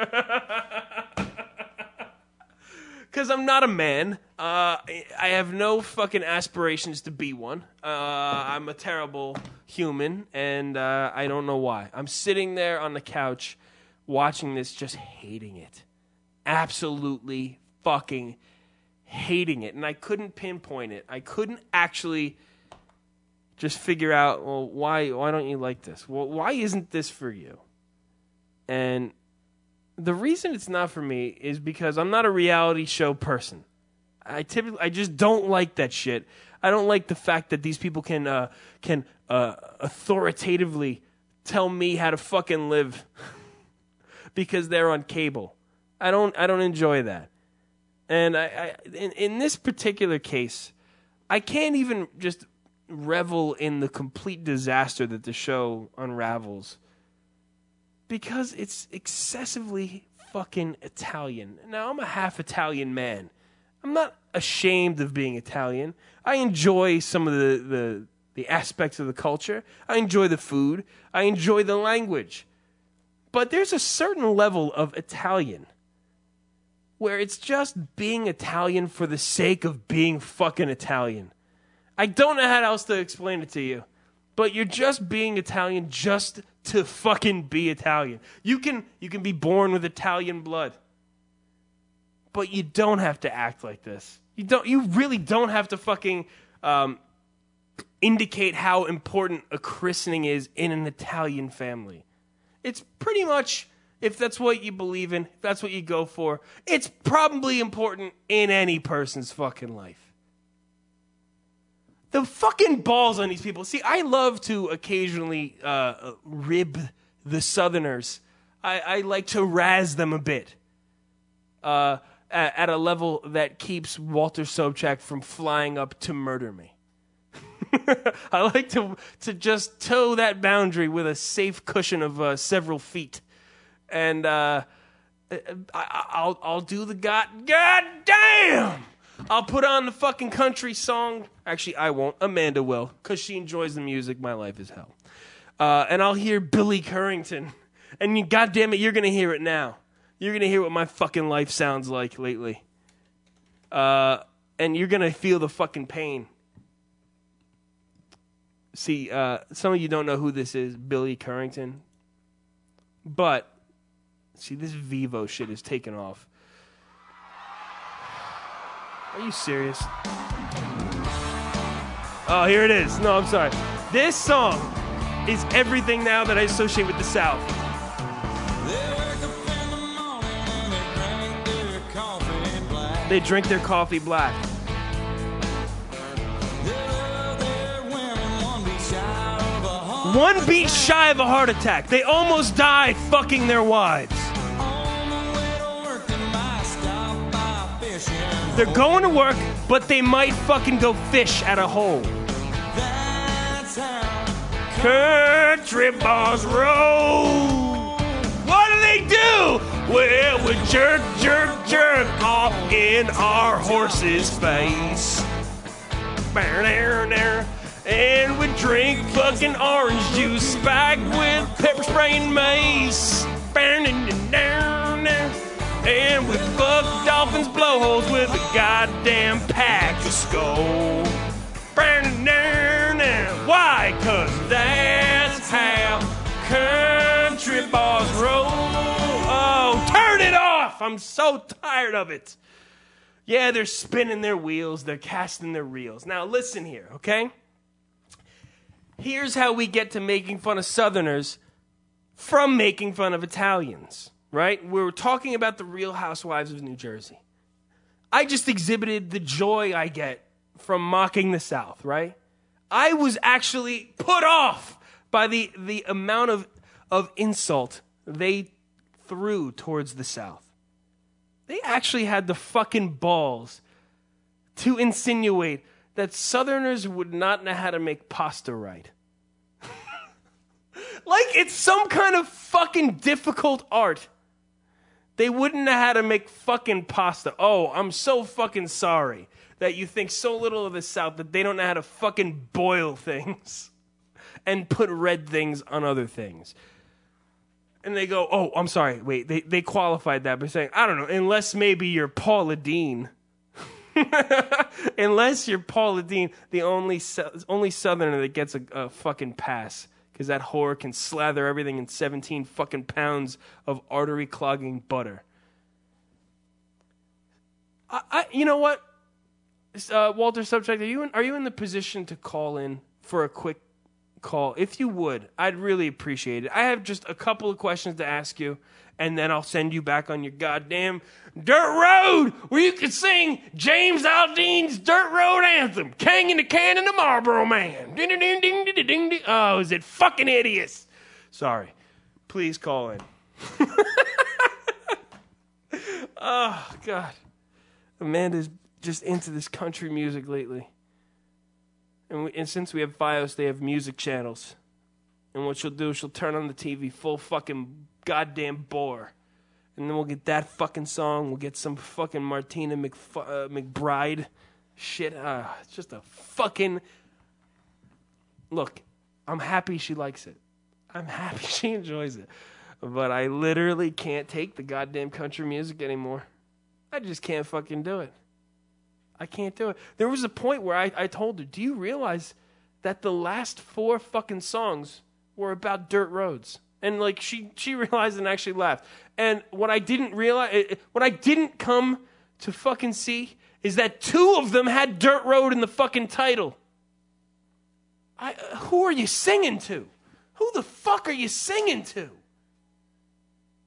Speaker 1: Because I'm not a man. Uh, I have no fucking aspirations to be one. Uh, I'm a terrible human, and uh, I don't know why. I'm sitting there on the couch watching this, just hating it. Absolutely fucking hating it. And I couldn't pinpoint it. I couldn't actually just figure out, well, why, why don't you like this? Well, why isn't this for you? And the reason it's not for me is because I'm not a reality show person. I typically, I just don't like that shit. I don't like the fact that these people can uh, can uh, authoritatively tell me how to fucking live because they're on cable. I don't I don't enjoy that. And I, I in, in this particular case, I can't even just revel in the complete disaster that the show unravels, because it's excessively fucking Italian. Now, I'm a half Italian man. I'm not ashamed of being Italian. I enjoy some of the, the, the aspects of the culture. I enjoy the food. I enjoy the language. But there's a certain level of Italian where it's just being Italian for the sake of being fucking Italian. I don't know how else to explain it to you. But you're just being Italian just to fucking be Italian. You can you can be born with Italian blood, but you don't have to act like this. You don't. You really don't have to fucking um, indicate how important a christening is in an Italian family. It's pretty much if that's what you believe in, if that's what you go for, it's probably important in any person's fucking life. The fucking balls on these people. See, I love to occasionally uh, rib the Southerners. I, I like to razz them a bit. Uh, at, at a level that keeps Walter Sobchak from flying up to murder me. I like to to just toe that boundary with a safe cushion of uh, several feet. And uh, I, I'll I'll do the god god damn. I'll put on the fucking country song. Actually, I won't. Amanda will, because she enjoys the music. My life is hell. Uh, and I'll hear Billy Currington. And you, God damn it, you're gonna hear it now. You're gonna hear what my fucking life sounds like lately. Uh, and you're gonna feel the fucking pain. See, uh, some of you don't know who this is, Billy Currington. But see, this Vivo shit is taking off. Are you serious? Oh, here it is. No, I'm sorry. This song is everything now that I associate with the South. They drink their coffee black. One beat shy of a heart attack. They almost died fucking their wives. They're going to work, but they might fucking go fish at a hole. Country boys roll. What do they do? Well, we jerk, jerk, jerk off in our horse's face. And we drink fucking orange juice spiked with pepper spray and mace. And we fuck dolphins' blowholes with a goddamn pack of skull. Why? Cause that's how country boys roll. Oh, turn it off! I'm so tired of it. Yeah, they're spinning their wheels. They're casting their reels. Now, listen here, okay? Here's how we get to making fun of Southerners from making fun of Italians, right? We're talking about the Real Housewives of New Jersey. I just exhibited the joy I get from mocking the South, right? I was actually put off by the, the amount of, of insult they threw towards the South. They actually had the fucking balls to insinuate that Southerners would not know how to make pasta right. Like it's some kind of fucking difficult art. They wouldn't know how to make fucking pasta. Oh, I'm so fucking sorry that you think so little of the South that they don't know how to fucking boil things and put red things on other things. And they go, oh, I'm sorry, wait, they, they qualified that by saying, I don't know, unless maybe you're Paula Deen. Unless you're Paula Deen, the only only Southerner that gets a, a fucking pass, because that whore can slather everything in seventeen fucking pounds of artery clogging butter. I, I you know what, uh, Walter Sobchak, are you in, are you in the position to call in for a quick call? If you would, I'd really appreciate it. I have just a couple of questions to ask you, and then I'll send you back on your goddamn dirt road where you can sing James Aldean's Dirt Road Anthem, King in the Can and the Marlboro Man. Ding, ding, ding, ding, ding, ding, ding. Oh, is it fucking hideous? Sorry. Please call in. Oh, God. Amanda's just into this country music lately. And, we, and since we have Fios, they have music channels. And what she'll do is she'll turn on the T V full fucking goddamn bore. And then we'll get that fucking song. We'll get some fucking Martina McF- uh, McBride shit. Uh, it's just a fucking... Look, I'm happy she likes it. I'm happy she enjoys it. But I literally can't take the goddamn country music anymore. I just can't fucking do it. I can't do it. There was a point where I, I told her, do you realize that the last four fucking songs were about dirt roads? And like she she realized and actually laughed. And what I didn't realize, what I didn't come to fucking see is that two of them had dirt road in the fucking title. I, uh, who are you singing to? Who the fuck are you singing to?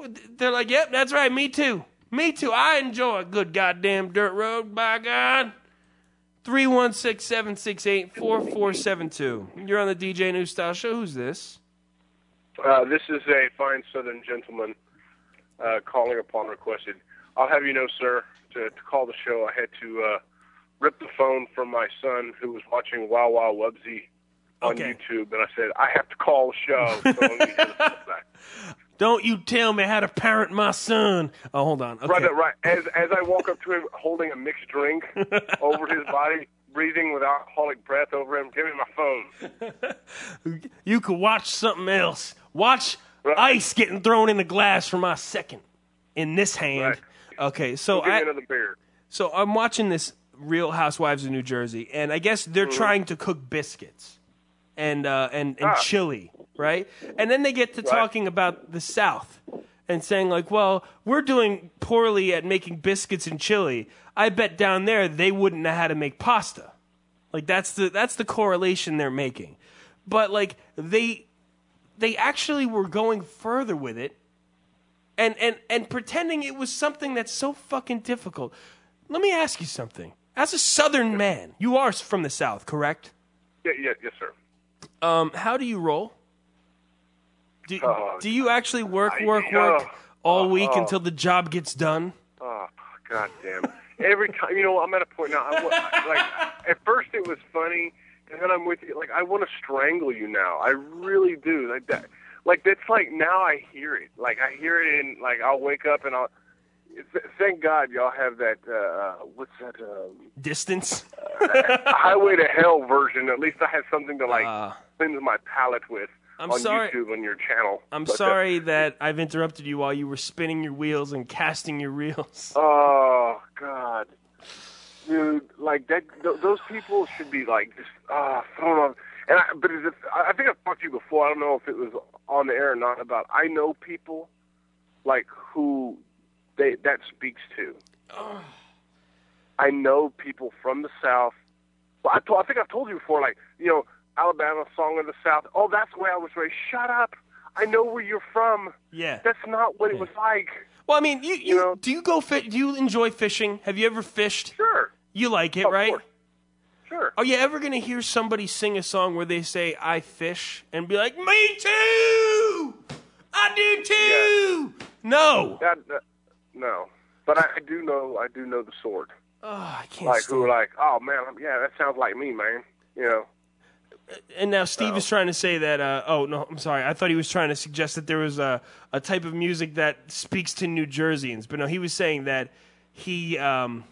Speaker 1: They're like, yep, that's right, me too. Me too. I enjoy a good goddamn dirt road, by God. three one six, seven six eight, four four seven two. You're on the D J New Style Show. Who's this?
Speaker 4: Uh, this is a fine Southern gentleman uh, calling upon requested. I'll have you know, sir, to, to call the show, I had to uh, rip the phone from my son who was watching Wow Wow Wubsy on
Speaker 1: okay.
Speaker 4: YouTube, and I said, I have to call the show. So let me get the phone back.
Speaker 1: Don't you tell me how to parent my son. Oh, hold on. Okay.
Speaker 4: Right, right. As, as I walk up to him holding a mixed drink over his body, breathing with alcoholic breath over him, give me my phone.
Speaker 1: You could watch something else. Watch
Speaker 4: right.
Speaker 1: ice getting thrown in the glass for my second in this hand.
Speaker 4: Right.
Speaker 1: Okay, so
Speaker 4: give
Speaker 1: I,
Speaker 4: me another beer.
Speaker 1: So I'm watching this Real Housewives of New Jersey, and I guess they're
Speaker 4: mm-hmm.
Speaker 1: trying to cook biscuits and uh, and, and
Speaker 4: ah.
Speaker 1: chili, right? And then they get to
Speaker 4: right.
Speaker 1: talking about the South and saying, like, well, we're doing poorly at making biscuits and chili. I bet down there they wouldn't know how to make pasta. Like, that's the that's the correlation they're making. But, like, they they actually were going further with it and, and, and pretending it was something that's so fucking difficult. Let me ask you something. As a Southern man, you are from the South, correct?
Speaker 4: Yeah, yeah, yes, sir.
Speaker 1: Um, how do you roll? Do,
Speaker 4: oh,
Speaker 1: do you actually work, work,
Speaker 4: I,
Speaker 1: work
Speaker 4: oh,
Speaker 1: all week
Speaker 4: oh,
Speaker 1: until the job gets done?
Speaker 4: Oh, God damn. Every time, you know, I'm at a point now, I, like, at first it was funny, and then I'm with you, like, I want to strangle you now. I really do. Like, that, like that's like, now I hear it. Like, I hear it, and, like, I'll wake up, and I'll, thank God y'all have that, uh, what's that? Um,
Speaker 1: Distance?
Speaker 4: uh, Highway to Hell version. At least I have something to, like,
Speaker 1: uh,
Speaker 4: cleanse my palate with.
Speaker 1: I'm
Speaker 4: on
Speaker 1: sorry.
Speaker 4: YouTube on your channel.
Speaker 1: I'm
Speaker 4: but,
Speaker 1: sorry
Speaker 4: uh,
Speaker 1: that I've interrupted you while you were spinning your wheels and casting your reels.
Speaker 4: Oh, God. Dude, like, that, th- those people should be, like, just, ah, uh, thrown on. And I, but is it, I think I've talked to you before. I don't know if it was on the air or not about, I know people, like, who they that speaks to.
Speaker 1: Oh.
Speaker 4: I know people from the South. Well, I, told, I think I've told you before, like, you know, Alabama song of the South. Oh, that's the way I was raised. Shut up. I know where you're from.
Speaker 1: Yeah.
Speaker 4: That's not what it
Speaker 1: yeah.
Speaker 4: was like.
Speaker 1: Well, I mean, you, you,
Speaker 4: you know?
Speaker 1: do you go fi- do you enjoy fishing? Have you ever fished?
Speaker 4: Sure.
Speaker 1: You like it,
Speaker 4: of
Speaker 1: right?
Speaker 4: Course. Sure.
Speaker 1: Are you ever going to hear somebody sing a song where they say, I fish, and be like, me too! I do too!
Speaker 4: Yeah.
Speaker 1: No.
Speaker 4: That, that, no. But I, I do know, I do know the sort.
Speaker 1: Oh, I can't
Speaker 4: Like,
Speaker 1: stand
Speaker 4: who are like, oh, man, yeah, that sounds like me, man. You know.
Speaker 1: And now Steve
Speaker 4: So.
Speaker 1: is trying to say that, uh, oh, no, I'm sorry. I thought he was trying to suggest that there was a, a type of music that speaks to New Jerseyans. But no, he was saying that he um,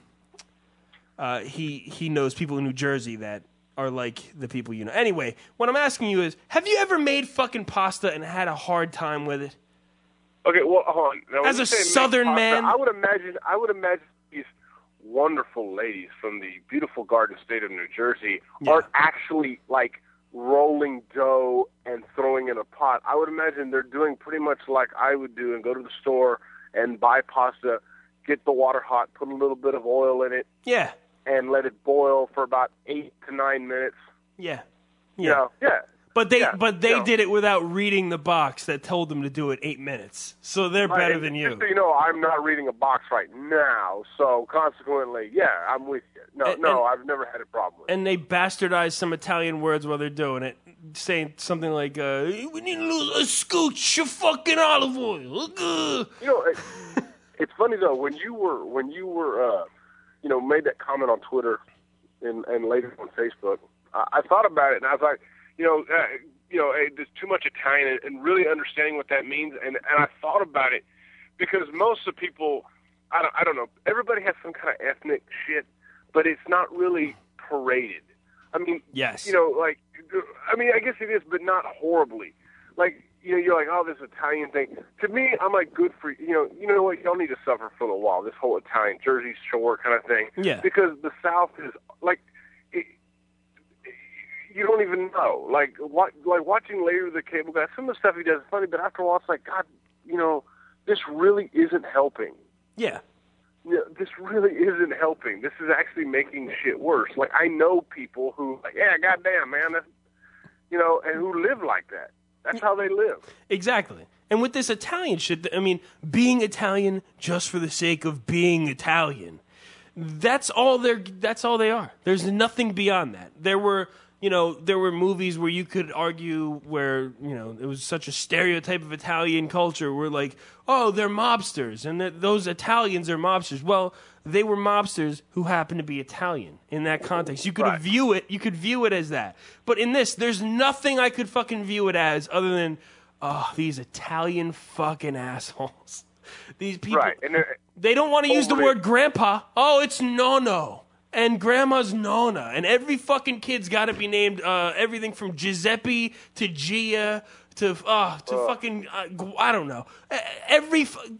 Speaker 1: uh, he he knows people in New Jersey that are like the people you know. Anyway, what I'm asking you is, have you ever made fucking pasta and had a hard time with it?
Speaker 4: Okay, well, hold on. Now,
Speaker 1: As
Speaker 4: when
Speaker 1: a
Speaker 4: you say
Speaker 1: Southern
Speaker 4: make pasta,
Speaker 1: man?
Speaker 4: I would imagine, I would imagine these wonderful ladies from the beautiful Garden State of New Jersey
Speaker 1: Yeah.
Speaker 4: aren't actually, like, rolling dough and throwing in a pot. I would imagine they're doing pretty much like I would do and go to the store and buy pasta, get the water hot, put a little bit of oil in it,
Speaker 1: Yeah,
Speaker 4: and let it boil for about eight to nine minutes.
Speaker 1: yeah,
Speaker 4: You
Speaker 1: yeah.
Speaker 4: know? Yeah.
Speaker 1: But they
Speaker 4: Yeah,
Speaker 1: but they
Speaker 4: you know.
Speaker 1: did it without reading the box that told them to do it eight minutes. So they're
Speaker 4: Right,
Speaker 1: better
Speaker 4: and
Speaker 1: than
Speaker 4: just
Speaker 1: you.
Speaker 4: so you know, I'm not reading a box right now, so consequently, yeah, I'm with you. No,
Speaker 1: And-
Speaker 4: no,
Speaker 1: and-
Speaker 4: I've never had a problem with it.
Speaker 1: And they bastardize some Italian words while they're doing it, saying something like, uh, we need a little a scooch of fucking olive oil. Uh.
Speaker 4: You know, it, it's funny though when you were when you were uh, you know made that comment on Twitter and and later on Facebook. I, I thought about it and I was like, you know, uh, you know, hey, there's too much Italian and, and really understanding what that means. And and I thought about it because most of the people, I don't, I don't know, everybody has some kind of ethnic shit, but it's not really paraded. I mean,
Speaker 1: Yes.
Speaker 4: you know, like, I mean, I guess it is, but not horribly. Like, you know, you're like, oh, this Italian thing. To me, I'm like, good for, you know, you know what, y'all need to suffer for a while, this whole Italian, Jersey Shore kind of thing.
Speaker 1: Yeah.
Speaker 4: Because the South is, like, it, you don't even know. Like, what, like watching Larry the Cable Guy, some of the stuff he does is funny, but after a while, it's like, God, you know, this really isn't helping.
Speaker 1: Yeah.
Speaker 4: You know, this really isn't helping. This is actually making shit worse. Like, I know people who, like, yeah, goddamn, man, that's, you know, and who live like that. That's how they live.
Speaker 1: Exactly. And with this Italian shit, I mean, being Italian just for the sake of being Italian, that's all they're, that's all they are. There's nothing beyond that. There were, you know, there were movies where you could argue where, you know, it was such a stereotype of Italian culture where like, oh, they're mobsters and that those Italians are mobsters. Well, they were mobsters who happened to be Italian in that context. You could
Speaker 4: Right.
Speaker 1: view it, you could view it as that. But in this, there's nothing I could fucking view it as other than, oh, these Italian fucking assholes. These people,
Speaker 4: Right. And they're-
Speaker 1: they don't want to use the
Speaker 4: overly-
Speaker 1: word grandpa. Oh, it's Nono. And grandma's Nona. And every fucking kid's got to be named uh, everything from Giuseppe to Gia to, uh, to
Speaker 4: Uh.
Speaker 1: fucking, uh, I don't know. E- Every... Fu-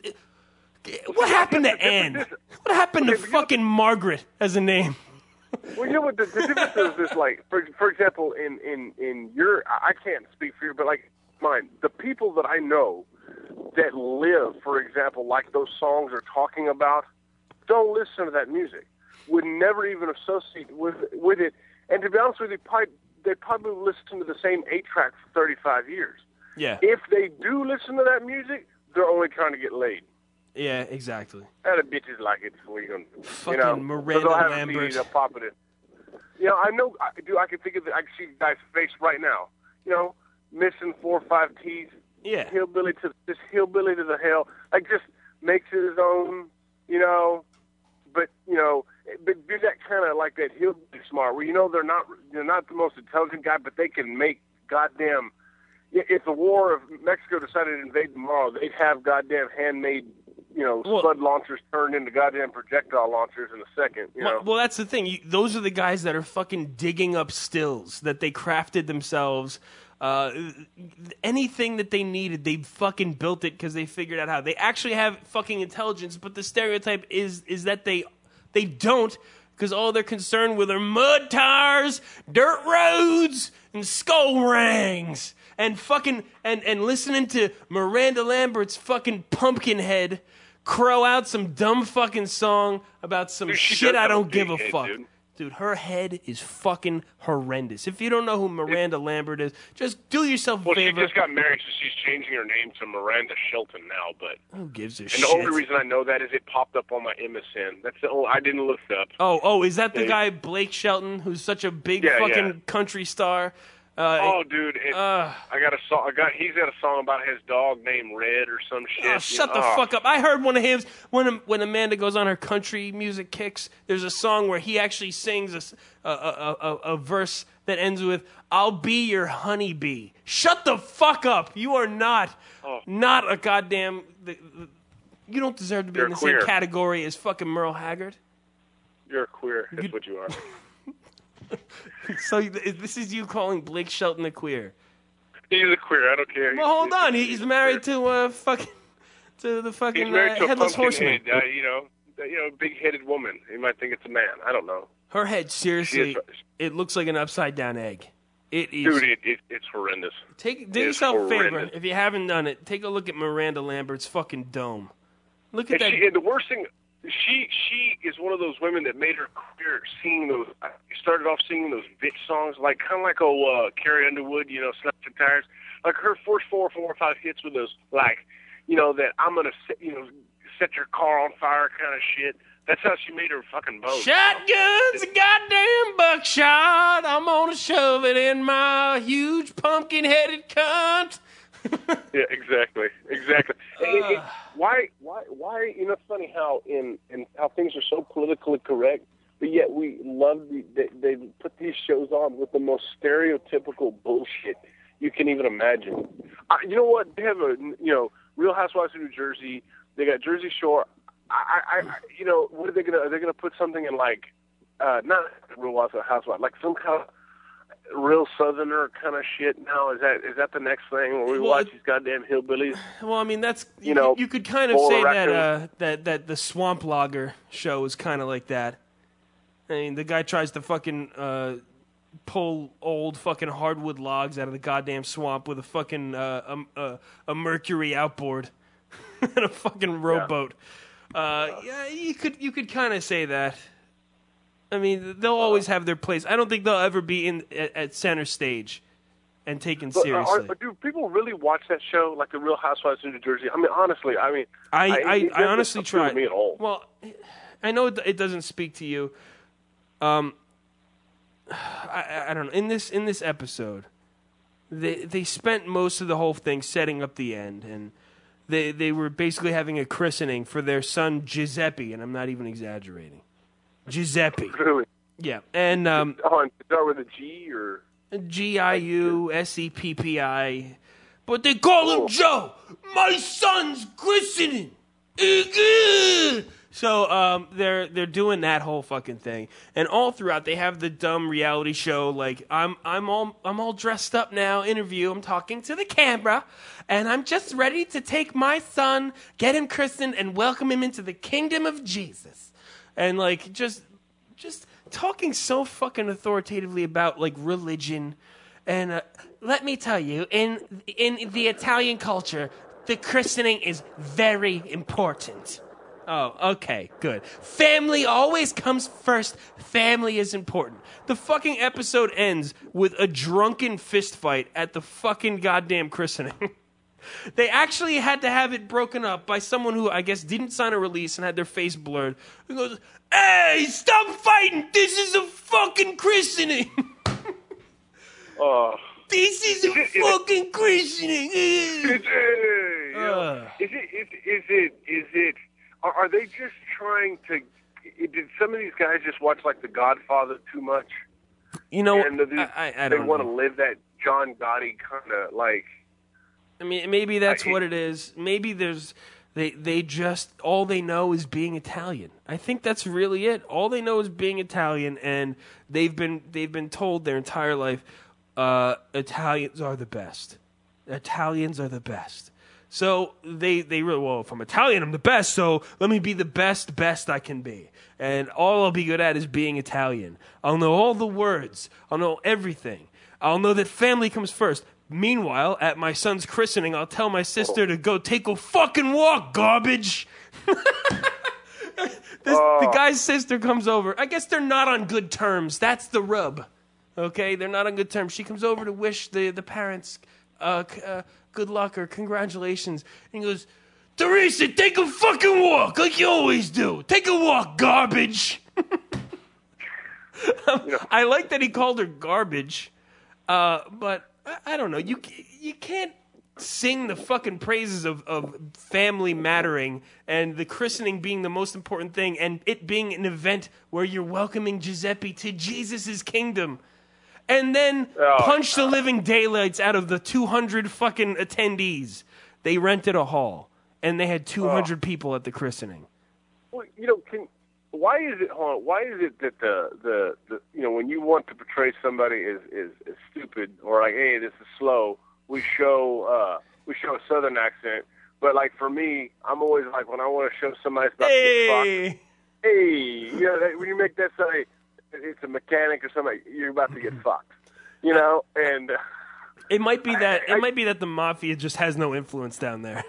Speaker 1: what happened to Anne? What happened to
Speaker 4: Okay, but you-
Speaker 1: fucking Margaret as a name?
Speaker 4: Well, you know what the, the difference is? Is like, for for example, in in in your, I I can't speak for you, but like mine, the people that I know that live, for example, like those songs are talking about, don't listen to that music. Would never even associate with with it. And to be honest with you, probably, they probably listen to the same eight track for thirty-five years.
Speaker 1: Yeah.
Speaker 4: If they do listen to that music, they're only trying to get laid.
Speaker 1: Yeah, exactly.
Speaker 4: And the bitches like it, so what you gonna do?
Speaker 1: Fucking
Speaker 4: you know,
Speaker 1: Miranda
Speaker 4: so they'll have
Speaker 1: Lambert.
Speaker 4: A C D, they'll pop it in. You know, I know, I, do I can think of the, I can see the guy's face right now. You know, missing four or five teeth.
Speaker 1: Yeah.
Speaker 4: Hillbilly to this hillbilly to the hell. Like just makes it his own. You know, but you know, but do that kind of like that hillbilly smart, where you know they're not they're not the most intelligent guy, but they can make goddamn. If the war of Mexico decided to invade tomorrow, they'd have goddamn handmade, you know,
Speaker 1: Well-
Speaker 4: Spud launchers turned into goddamn projectile launchers in a second. You know,
Speaker 1: Well, well, that's the thing. You, those are the guys that are fucking digging up stills that they crafted themselves. Uh, anything that they needed, they fucking built it because they figured out how. They actually have fucking intelligence, but the stereotype is is that they they don't, because all they're concerned with are mud tires, dirt roads, and skull rings. And fucking and, and listening to Miranda Lambert's fucking Pumpkinhead crow out some dumb fucking song about some
Speaker 4: Dude, she
Speaker 1: shit
Speaker 4: does
Speaker 1: I
Speaker 4: have a
Speaker 1: don't give a
Speaker 4: big head,
Speaker 1: fuck.
Speaker 4: dude.
Speaker 1: Dude, her head is fucking horrendous. If you don't know who Miranda Lambert is, just do yourself a
Speaker 4: well, she
Speaker 1: favor.
Speaker 4: just got married, so she's changing her name to Miranda Shelton now. But
Speaker 1: Who gives a
Speaker 4: and
Speaker 1: shit?
Speaker 4: the only reason I know that is it popped up on my M S N. That's the only, I didn't look it up.
Speaker 1: Oh, oh, is that the
Speaker 4: Yeah.
Speaker 1: guy Blake Shelton, who's such a big
Speaker 4: Yeah,
Speaker 1: fucking
Speaker 4: yeah.
Speaker 1: country star? Uh,
Speaker 4: Oh, dude, it,
Speaker 1: uh,
Speaker 4: I got a song. I got he's got a song about his dog named Red or some shit.
Speaker 1: Oh,
Speaker 4: you
Speaker 1: shut
Speaker 4: know.
Speaker 1: the
Speaker 4: Oh.
Speaker 1: fuck up. I heard one of his, when when Amanda goes on her country music kicks, there's a song where he actually sings a, s- a, a, a, a verse that ends with, I'll be your honeybee. Shut the fuck up. You are not,
Speaker 4: Oh.
Speaker 1: not a goddamn, the, the, you don't deserve to be
Speaker 4: You're
Speaker 1: in the
Speaker 4: queer.
Speaker 1: same category as fucking Merle Haggard.
Speaker 4: You're a queer. That's what you are.
Speaker 1: So th- this is you calling Blake Shelton a queer.
Speaker 4: He's a queer. I don't care.
Speaker 1: Well, hold on. He- He's married to uh, fucking, to the fucking
Speaker 4: He's married
Speaker 1: uh,
Speaker 4: to a
Speaker 1: headless
Speaker 4: pumpkin
Speaker 1: horseman.
Speaker 4: head, uh, you know, you know, big-headed woman. You might think it's a man. I don't know.
Speaker 1: Her head, seriously,
Speaker 4: She is-
Speaker 1: it looks like an upside down egg. It is.
Speaker 4: Dude, it, it, it's horrendous.
Speaker 1: take do
Speaker 4: it is
Speaker 1: yourself a favor
Speaker 4: horrendous.
Speaker 1: if you haven't done it. Take a look at Miranda Lambert's fucking dome. Look at
Speaker 4: And,
Speaker 1: that.
Speaker 4: she, and the worst thing, she she is one of those women that made her career singing those. Started off singing those bitch songs, like kind of like oh uh, Carrie Underwood, you know, Slaps and Tires. Like her first four, four or five hits with those, like, you know, that I'm gonna set, you know, set your car on fire kind of shit. That's how she made her fucking boat.
Speaker 1: Shotguns, goddamn buckshot. I'm gonna shove it in my huge pumpkin-headed cunt.
Speaker 4: Yeah, exactly, exactly. It- it-
Speaker 1: Ugh.
Speaker 4: why, why, why? You know, it's funny how in, in how things are so politically correct, but yet we love the they, they put these shows on with the most stereotypical bullshit you can even imagine. Uh, you know what? They have a you know Real Housewives of New Jersey. They got Jersey Shore. I, I, I you know, what are they gonna? Are they gonna put something in like uh, not Real Housewives, like some kind of real Southerner kind of shit now? Is that is that the next thing where we
Speaker 1: Well,
Speaker 4: watch
Speaker 1: it-
Speaker 4: these goddamn hillbillies?
Speaker 1: Well, I mean, that's you,
Speaker 4: You know,
Speaker 1: you could kind of
Speaker 4: bowl of
Speaker 1: say that
Speaker 4: raccoon.
Speaker 1: uh, that that the Swamp Logger show is kind of like that. I mean, the guy tries to fucking uh, pull old fucking hardwood logs out of the goddamn swamp with a fucking uh, um, uh, a Mercury outboard and a fucking rowboat. Uh, yeah, you could you could kind of say that. I mean, they'll always have their place. I don't think they'll ever be in at, at center stage. and taken
Speaker 4: But, uh,
Speaker 1: seriously.
Speaker 4: Are, do people really watch that show, like the Real Housewives of New Jersey? I mean, honestly, I mean,
Speaker 1: I, I,
Speaker 4: it
Speaker 1: I
Speaker 4: doesn't
Speaker 1: honestly
Speaker 4: appeal to
Speaker 1: try.
Speaker 4: me at all.
Speaker 1: Well, I know it, it doesn't speak to you. Um, I, I don't know. In this in this episode, they they spent most of the whole thing setting up the end, and they they were basically having a christening for their son Giuseppe, and I'm not even exaggerating. Giuseppe.
Speaker 4: Really?
Speaker 1: Yeah, and um,
Speaker 4: Oh, and start with a G or
Speaker 1: G I U S E P P I, but they call him Joe. My son's christening. So um, they're they're doing that whole fucking thing, and all throughout they have the dumb reality show like I'm I'm all I'm all dressed up now. Interview. I'm talking to the camera, and I'm just ready to take my son, get him christened, and welcome him into the kingdom of Jesus, and like just just talking so fucking authoritatively about like religion, and uh, let me tell you, in in the Italian culture, the christening is very important. Oh, okay, good. Family always comes first. Family is important. The fucking episode ends with a drunken fist fight at the fucking goddamn christening. They actually had to have it broken up by someone who I guess didn't sign a release and had their face blurred. He goes, "Hey, stop fighting! This is a fucking christening!
Speaker 4: uh,
Speaker 1: This is a
Speaker 4: is it,
Speaker 1: fucking
Speaker 4: is
Speaker 1: christening!"
Speaker 4: it, you know,
Speaker 1: Uh.
Speaker 4: is it is, is it is it are, are they just trying to? Did some of these guys just watch like The Godfather too much?
Speaker 1: You know,
Speaker 4: and they,
Speaker 1: I, I, I
Speaker 4: they
Speaker 1: don't
Speaker 4: want to
Speaker 1: know.
Speaker 4: live that John Gotti kind of like.
Speaker 1: I mean, maybe that's
Speaker 4: I-
Speaker 1: what it is. Maybe there's they they just all they know is being Italian. I think that's really it. All they know is being Italian, and they've been they've been told their entire life, uh, Italians are the best. Italians are the best. So they they really well, if I'm Italian, I'm the best. So let me be the best best I can be, and all I'll be good at is being Italian. I'll know all the words. I'll know everything. I'll know that family comes first. Meanwhile, at my son's christening, I'll tell my sister to go take a fucking walk, garbage. this, The guy's sister comes over. I guess they're not on good terms. That's the rub. Okay, they're not on good terms. She comes over to wish the, the parents uh, c- uh, good luck or congratulations. And he goes, "Teresa, take a fucking walk like you always do. Take a walk, garbage." I like that he called her garbage, uh, but I, I don't know. You ca- you can't sing the fucking praises of, of family mattering and the christening being the most important thing and it being an event where you're welcoming Giuseppe to Jesus' kingdom. And then
Speaker 4: Oh,
Speaker 1: punch the living daylights out of the two hundred fucking attendees. They rented a hall, and they had two hundred people at the christening.
Speaker 4: Well, you know, can, why is it? Hold on, why is it that the, the the you know when you want to portray somebody as is as stupid or like, hey, this is slow, we show uh, we show a southern accent. But like for me, I'm always like when I want to show somebody that's about to get fucked,
Speaker 1: Hey!
Speaker 4: hey, you know, that, when you make that say it's a mechanic or something, you're about to get fucked, you know, and. Uh,
Speaker 1: It might be that
Speaker 4: I-
Speaker 1: it might be that the mafia just has no influence down there.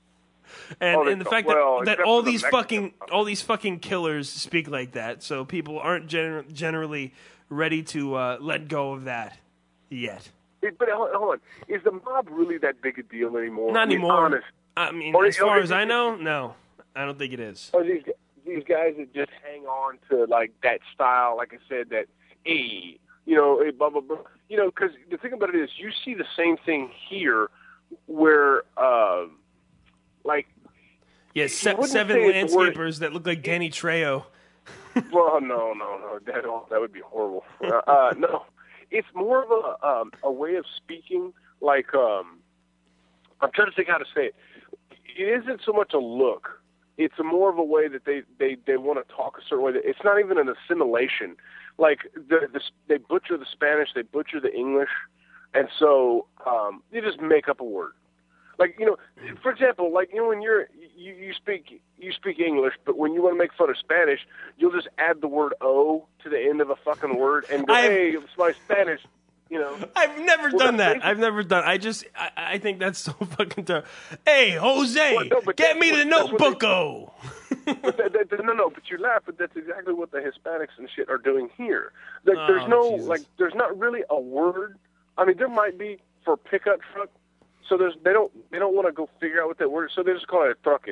Speaker 1: And,
Speaker 4: Oh, they
Speaker 1: and the
Speaker 4: don't.
Speaker 1: fact
Speaker 4: Well,
Speaker 1: that, that
Speaker 4: except
Speaker 1: all
Speaker 4: for the
Speaker 1: these
Speaker 4: Mexican
Speaker 1: fucking
Speaker 4: mafia.
Speaker 1: all these fucking killers speak like that, so people aren't gener- generally ready to uh, let go of that yet.
Speaker 4: It, but hold hold on, is the mob really that big a deal anymore?
Speaker 1: Not
Speaker 4: I mean,
Speaker 1: anymore.
Speaker 4: honest.
Speaker 1: I mean,
Speaker 4: Or-
Speaker 1: as far
Speaker 4: or-
Speaker 1: as I know, no, I don't think it is.
Speaker 4: Or these these guys that just hang on to like that style, like I said, that hey, you know, eh, blah blah blah. You know, because the thing about it is, you see the same thing here, where uh, like,
Speaker 1: Yeah, se-
Speaker 4: wouldn't
Speaker 1: seven
Speaker 4: say it's the word-
Speaker 1: landscapers that look like Danny Trejo.
Speaker 4: well, no, no, no, that that would be horrible. Uh, uh, no, it's more of a um, a way of speaking. Like, um, I'm trying to think how to say it. It isn't so much a look. It's a more of a way that they, they, they want to talk a certain way. It's not even an assimilation. Like, the, the, they butcher the Spanish, they butcher the English, and so um, they just make up a word. Like, you know, for example, like, you know, when you're, you, you speak you speak English, but when you want to make fun of Spanish, you'll just add the word O to the end of a fucking word and go,
Speaker 1: I've-
Speaker 4: hey, it's my Spanish, you know.
Speaker 1: I've never
Speaker 4: Well,
Speaker 1: done
Speaker 4: that's
Speaker 1: that.
Speaker 4: basic-
Speaker 1: I've never done. I just I, I think that's so fucking terrible. Hey, Jose,
Speaker 4: Well, no, but
Speaker 1: get
Speaker 4: that's
Speaker 1: me
Speaker 4: what-
Speaker 1: the
Speaker 4: that's what
Speaker 1: notebook.
Speaker 4: they-
Speaker 1: Oh.
Speaker 4: But that, that, no, no, but you laugh, but that's exactly what the Hispanics and shit are doing here. Like,
Speaker 1: Oh,
Speaker 4: there's no,
Speaker 1: Jesus.
Speaker 4: like, there's not really a word I mean, there might be for a pickup truck. So there's they don't they don't want to go figure out what that word is. So they just call it a truque.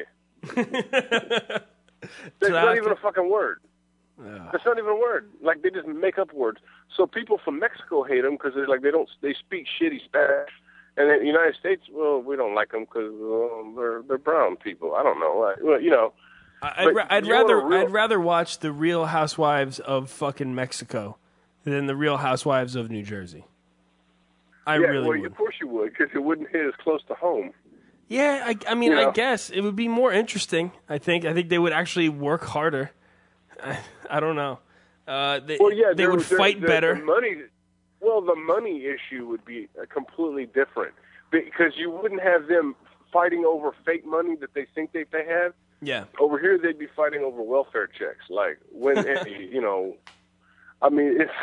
Speaker 4: That's not even a fucking word.
Speaker 1: Yeah.
Speaker 4: That's not even a word. Like, they just make up words. So people from Mexico hate them because they're like they don't they speak shitty Spanish. And in the United States, well, we don't like them because um, they're they're brown people. I don't know. Like, well, you know.
Speaker 1: I'd, ra- I'd rather
Speaker 4: real...
Speaker 1: I'd rather watch the Real Housewives of fucking Mexico than the Real Housewives of New Jersey. I
Speaker 4: yeah,
Speaker 1: really
Speaker 4: well,
Speaker 1: would.
Speaker 4: Of course you would, because it wouldn't hit as close to home.
Speaker 1: Yeah, I, I mean,
Speaker 4: you know?
Speaker 1: I guess it would be more interesting. I think. I think they would actually work harder. I, I don't know. Uh, they,
Speaker 4: well, yeah,
Speaker 1: they
Speaker 4: there,
Speaker 1: would
Speaker 4: there,
Speaker 1: fight
Speaker 4: the,
Speaker 1: better.
Speaker 4: The money, well, the money issue would be uh, completely different because you wouldn't have them fighting over fake money that they think they they have.
Speaker 1: Yeah.
Speaker 4: Over here, they'd be fighting over welfare checks. Like when you know, I mean, it's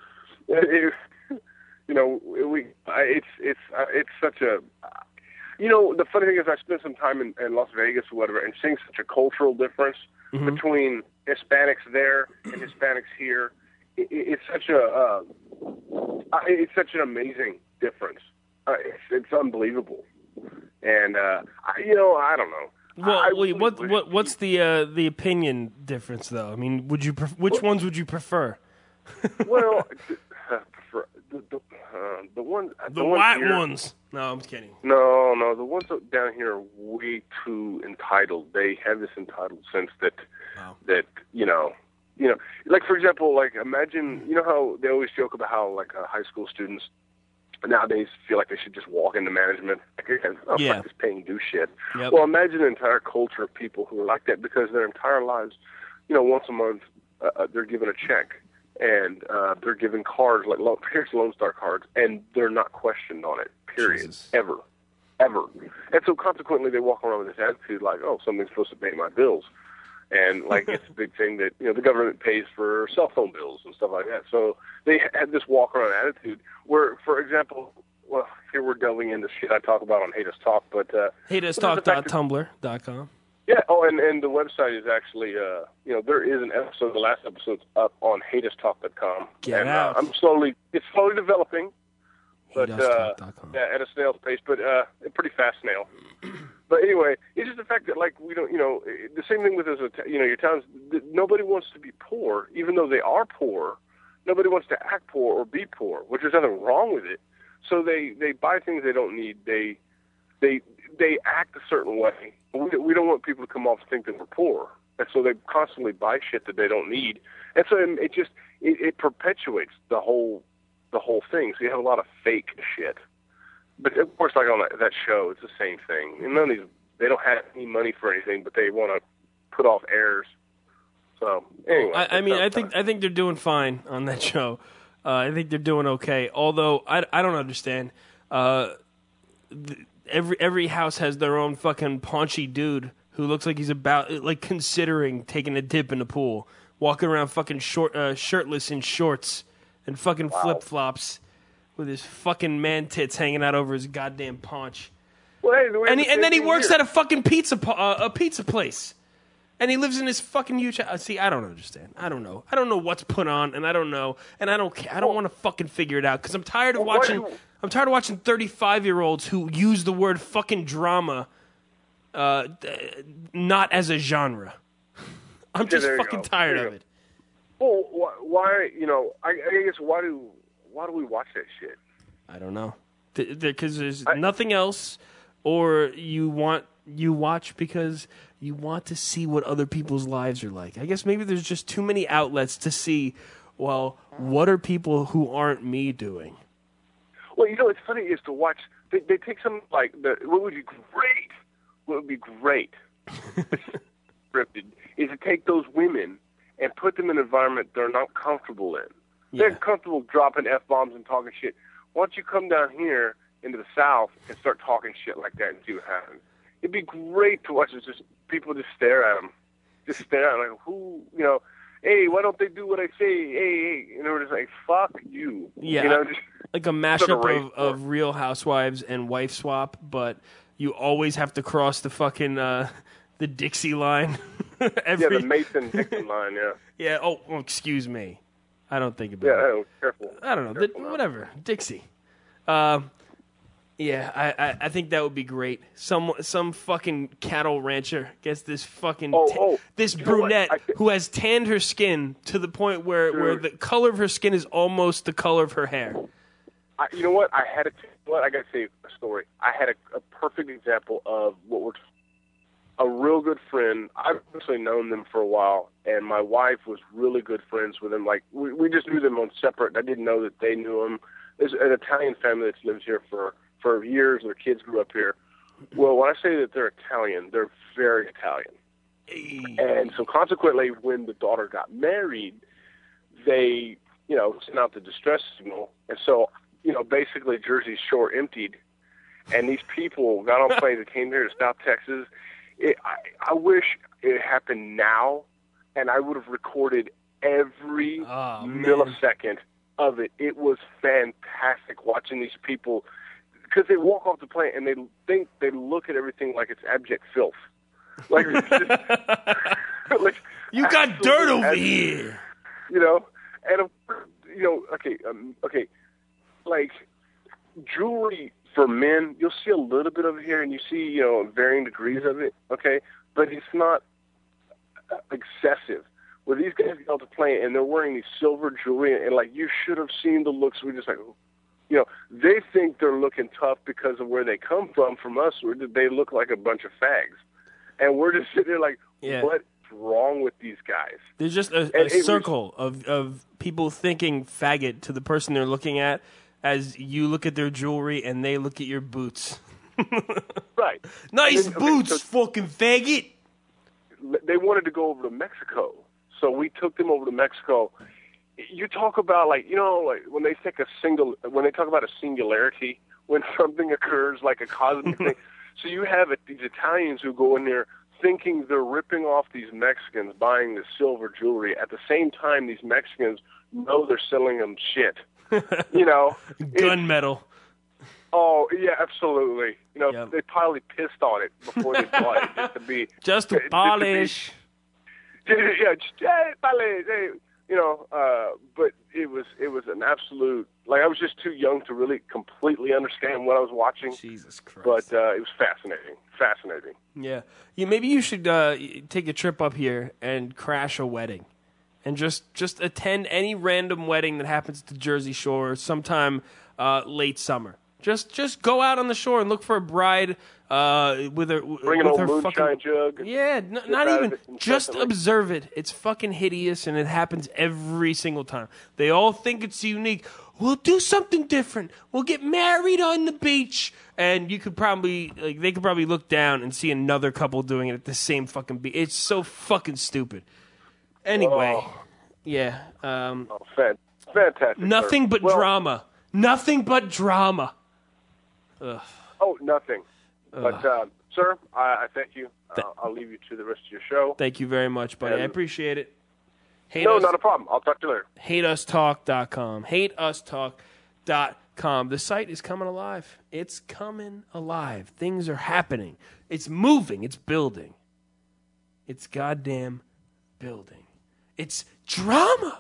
Speaker 4: it, you know, we it's it's it's such a. You know, the funny thing is I spent some time in, in Las Vegas or whatever and seeing such a cultural difference mm-hmm. between Hispanics there and Hispanics here. It, it's such a uh, it's such an amazing difference. Uh, it's, it's unbelievable. And, uh, I, you know, I don't know.
Speaker 1: Well,
Speaker 4: I
Speaker 1: wait,
Speaker 4: really
Speaker 1: what what what's the uh, the opinion difference, though? I mean, would you pref- which
Speaker 4: well,
Speaker 1: ones would you prefer?
Speaker 4: well, uh, prefer, the, the, uh, the ones...
Speaker 1: The,
Speaker 4: the
Speaker 1: white
Speaker 4: ones here,
Speaker 1: ones. No, I'm just kidding.
Speaker 4: No, no, the ones down here are way too entitled. They have this entitled sense that,
Speaker 1: wow. that
Speaker 4: you know, you know, like, for example, like, imagine, you know how they always joke about how, like, uh, high school students nowadays feel like they should just walk into management. Oh,
Speaker 1: yeah.
Speaker 4: fuck this paying do shit.
Speaker 1: Yep.
Speaker 4: Well, imagine an entire culture of people who are like that because their entire lives, you know, once a month, uh, they're given a check. And uh, they're given cards, like here's Lone Star cards, and they're not questioned on it, period,
Speaker 1: Jesus.
Speaker 4: ever, ever. And so consequently, they walk around with this attitude like, oh, something's supposed to pay my bills. And, like, it's a big thing that, you know, the government pays for cell phone bills and stuff like that. So they had this walk-around attitude where, for example, well, here we're delving into shit I talk about on Hate Us Talk, but... Uh,
Speaker 1: hate us talk dot tumblr dot com.
Speaker 4: Yeah, oh, and, and the website is actually, uh, you know, there is an episode, the last episode's up on hate us talk dot com.
Speaker 1: Get
Speaker 4: and,
Speaker 1: out.
Speaker 4: Uh, I'm slowly, it's slowly developing, but
Speaker 1: hate us talk dot com.
Speaker 4: uh, yeah, at a snail's pace, but uh, a pretty fast snail. But anyway, it's just the fact that, like, we don't, you know, the same thing with, as a, you know, your towns, nobody wants to be poor, even though they are poor. Nobody wants to act poor or be poor, which is nothing wrong with it. So they, they buy things they don't need. They, they, they act a certain way. We, we don't want people to come off and think that we're poor. And so they constantly buy shit that they don't need. And so it just, it, it perpetuates the whole, the whole thing. So you have a lot of fake shit. But of course, like on that, that show, it's the same thing. And none of these, they don't have any money for anything, but they want to put off airs. So anyway,
Speaker 1: I, I mean, I think I think they're doing fine on that show. Uh, I think they're doing okay. Although I, I don't understand. Uh, th- every every house has their own fucking paunchy dude who looks like he's about like considering taking a dip in the pool, walking around fucking short, uh, shirtless in shorts and fucking
Speaker 4: wow.
Speaker 1: flip flops with his fucking man tits hanging out over his goddamn paunch.
Speaker 4: Well, hey,
Speaker 1: and he,
Speaker 4: the
Speaker 1: and then he works
Speaker 4: here.
Speaker 1: at a fucking pizza uh, a pizza place. And he lives in this fucking huge house. See, I don't understand. I don't know. I don't know what's put on, and I don't know, and I don't. I don't
Speaker 4: well,
Speaker 1: want to fucking figure it out because I'm tired of
Speaker 4: well,
Speaker 1: watching.
Speaker 4: you,
Speaker 1: I'm tired of watching thirty-five-year-olds who use the word fucking drama, uh, not as a genre. I'm just
Speaker 4: yeah,
Speaker 1: fucking tired of it.
Speaker 4: Well, why? You know, I, I guess why do why do we watch that shit?
Speaker 1: I don't know. Because there's
Speaker 4: I,
Speaker 1: nothing else, or you want you watch because you want to see what other people's lives are like. I guess maybe there's just too many outlets to see, well, what are people who aren't me doing?
Speaker 4: Well, you know, it's funny is to watch, they, they take some, like, the, what would be great, what would be great, scripted, is to take those women and put them in an environment they're not comfortable in.
Speaker 1: Yeah.
Speaker 4: They're comfortable dropping F-bombs and talking shit. Why don't you come down here into the South and start talking shit like that and see what happens? It'd be great to watch it, just people just stare at them. Just stare at them like, who, you know, hey, why don't they do what I say? Hey, hey. And they're just like, fuck you.
Speaker 1: Yeah,
Speaker 4: you know, just,
Speaker 1: like a mashup of, of Real Housewives and Wife Swap, but you always have to cross the fucking, uh, the Dixie line. Every...
Speaker 4: Yeah, the Mason-Dixon line, yeah.
Speaker 1: Yeah, oh, well, excuse me. I don't think about
Speaker 4: yeah,
Speaker 1: it.
Speaker 4: Yeah, careful.
Speaker 1: I don't know,
Speaker 4: careful
Speaker 1: the,
Speaker 4: now.
Speaker 1: whatever, Dixie. Uh, yeah, I, I, I think that would be great. Some some fucking cattle rancher gets this fucking
Speaker 4: Oh,
Speaker 1: ta-
Speaker 4: oh,
Speaker 1: this
Speaker 4: you know
Speaker 1: brunette
Speaker 4: what? I-
Speaker 1: who has tanned her skin to the point where, where
Speaker 4: Dude.
Speaker 1: the color of her skin is almost the color of her hair.
Speaker 4: I, you know what? I had a what I got to say a story. I had a, a perfect example of what we're a real good friend. I've actually known them for a while, and my wife was really good friends with them. Like we, we just knew them on separate. I didn't know that they knew them. There's an Italian family that's lived here for for years. Their kids grew up here. Well, when I say that they're Italian, they're very Italian. And so consequently, when the daughter got married, they, you know, sent out the distress signal. And so, you know, basically Jersey Shore emptied, and these people got on planes and came here to South Texas. It, I, I wish it happened now, and I would have recorded every
Speaker 1: Oh, man.
Speaker 4: millisecond of it. It was fantastic watching these people, because they walk off the plane and they think, they look at everything like it's abject filth. Like, it's just, like
Speaker 1: You got dirt over
Speaker 4: absolute-
Speaker 1: here.
Speaker 4: You know, and of course, you know, okay, um, okay, like jewelry for men, you'll see a little bit of it here, and you see, you know, varying degrees of it, okay, but it's not excessive. Where these guys get out to play and they're wearing these silver jewelry, and, and like you should have seen the looks. We're just like, you know, they think they're looking tough because of where they come from. From us, where they look like a bunch of fags, and we're just sitting there like,
Speaker 1: Yeah.
Speaker 4: what's wrong with these guys?
Speaker 1: There's just a,
Speaker 4: And
Speaker 1: a
Speaker 4: it was-
Speaker 1: circle of, of people thinking faggot to the person they're looking at as you look at their jewelry and they look at your boots.
Speaker 4: Right.
Speaker 1: Nice
Speaker 4: And then- okay,
Speaker 1: boots,
Speaker 4: so-
Speaker 1: fucking faggot.
Speaker 4: They wanted to go over to Mexico, so we took them over to Mexico. You talk about, like, you know, like when they take a single, when they talk about a singularity, when something occurs like a cosmic thing. So you have it, these Italians who go in there thinking they're ripping off these Mexicans buying the silver jewelry. At the same time, these Mexicans know they're selling them shit. You know, It's-
Speaker 1: Gunmetal.
Speaker 4: oh yeah, absolutely. You know,
Speaker 1: Yep.
Speaker 4: they probably pissed on it before they bought it just to be
Speaker 1: Just to
Speaker 4: just to be-
Speaker 1: polish.
Speaker 4: yeah, just, hey, polish, hey, you know. Uh, but it was it was an absolute, like, I was just too young to really completely understand what I was watching.
Speaker 1: Jesus Christ.
Speaker 4: But uh, it was fascinating, fascinating.
Speaker 1: Yeah. yeah. Maybe you should uh, take a trip up here and crash a wedding. And just, just attend any random wedding that happens to Jersey Shore sometime uh, late summer. Just just go out on the shore and look for a bride uh, with her
Speaker 4: Bring an
Speaker 1: with
Speaker 4: old
Speaker 1: her
Speaker 4: moonshine
Speaker 1: fucking
Speaker 4: jug.
Speaker 1: yeah, n-
Speaker 4: Dip
Speaker 1: not
Speaker 4: out of
Speaker 1: even
Speaker 4: it and
Speaker 1: just
Speaker 4: stuff like-
Speaker 1: observe it. It's fucking hideous and it happens every single time. They all think it's unique. We'll do something different. We'll get married on the beach, and you could probably like they could probably look down and see another couple doing it at the same fucking beach. It's so fucking stupid. Anyway,
Speaker 4: Oh.
Speaker 1: yeah, um,
Speaker 4: Oh, fan, fantastic.
Speaker 1: nothing
Speaker 4: sir.
Speaker 1: but
Speaker 4: Well,
Speaker 1: drama. Nothing but drama.
Speaker 4: Oh, nothing. But, uh, sir, I, I thank you. Uh, I'll leave you to the rest of your show.
Speaker 1: Thank you very much, buddy. I
Speaker 4: And-
Speaker 1: appreciate it. Hate
Speaker 4: No,
Speaker 1: us,
Speaker 4: not a problem. I'll talk to you later.
Speaker 1: hate us talk dot com. hate us talk dot com. The site is coming alive. It's coming alive. Things are happening. It's moving. It's building. It's goddamn building. It's drama.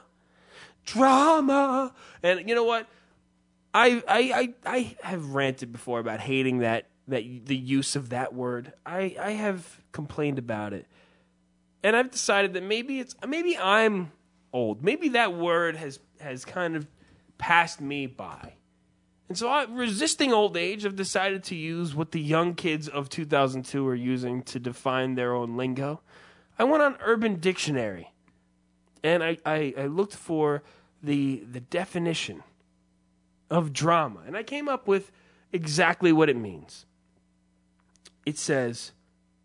Speaker 1: Drama. And you know what? I I I, I have ranted before about hating that that the use of that word. I, I have complained about it. And I've decided that maybe it's maybe I'm old. Maybe that word has has kind of passed me by. And so I, resisting old age, I've decided to use what the young kids of two thousand two are using to define their own lingo. I went on Urban Dictionary and I, I, I looked for the the definition of drama. And I came up with exactly what it means. It says,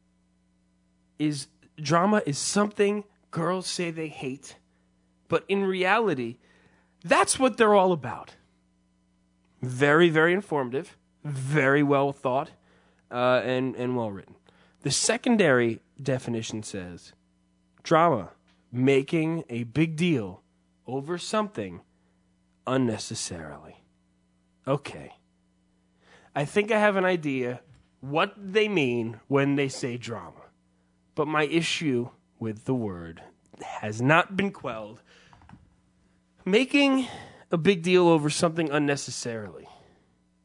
Speaker 1: is drama is something girls say they hate, but in reality, that's what they're all about. Very, very informative, very well thought, uh, and, and well written. The secondary definition says, drama, making a big deal over something unnecessarily. Okay. I think I have an idea what they mean when they say drama. But my issue with the word has not been quelled. Making a big deal over something unnecessarily.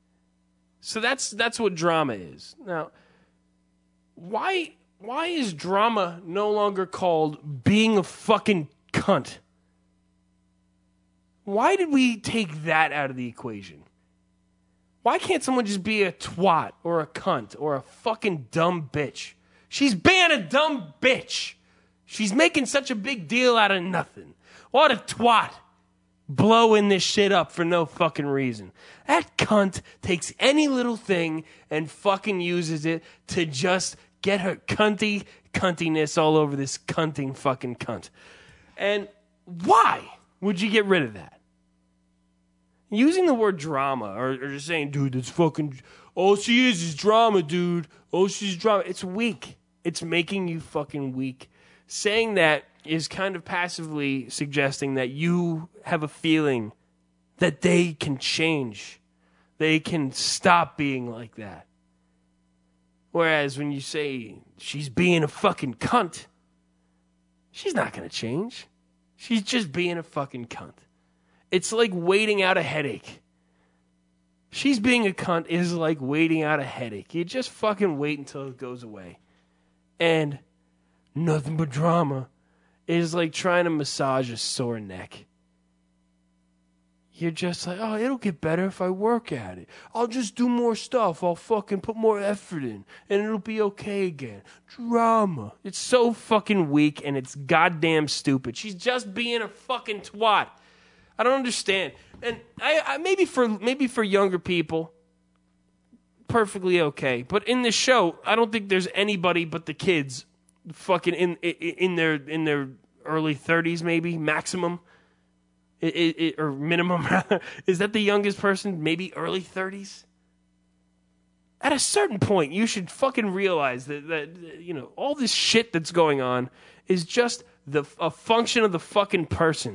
Speaker 1: So that's that's what drama is. Now, why why is drama no longer called being a fucking cunt? Why did we take that out of the equation? Why can't someone just be a twat or a cunt or a fucking dumb bitch? She's being a dumb bitch. She's making such a big deal out of nothing. What a twat. Blowing this shit up for no fucking reason. That cunt takes any little thing and fucking uses it to just get her cunty cuntiness all over this cunting fucking cunt. And why would you get rid of that? Using the word drama or, or just saying, dude, that's fucking, all she is is drama, dude. Oh, she's drama. It's weak. It's making you fucking weak. Saying that is kind of passively suggesting that you have a feeling that they can change. They can stop being like that. Whereas when you say she's being a fucking cunt, she's not going to change. She's just being a fucking cunt. It's like waiting out a headache. She's being a cunt is like waiting out a headache. You just fucking wait until it goes away. And nothing but drama is like trying to massage a sore neck. You're just like, oh, it'll get better if I work at it. I'll just do more stuff. I'll fucking put more effort in. And it'll be okay again. Drama. It's so fucking weak and it's goddamn stupid. She's just being a fucking twat. I don't understand. And I, I maybe for maybe for younger people, perfectly okay. But in this show, I don't think there's anybody but the kids fucking in in, in their in their early thirties, maybe maximum. It, it, it, or minimum, rather. Is that the youngest person? Maybe early thirties? At a certain point, you should fucking realize that, that you know, all this shit that's going on is just the a function of the fucking person.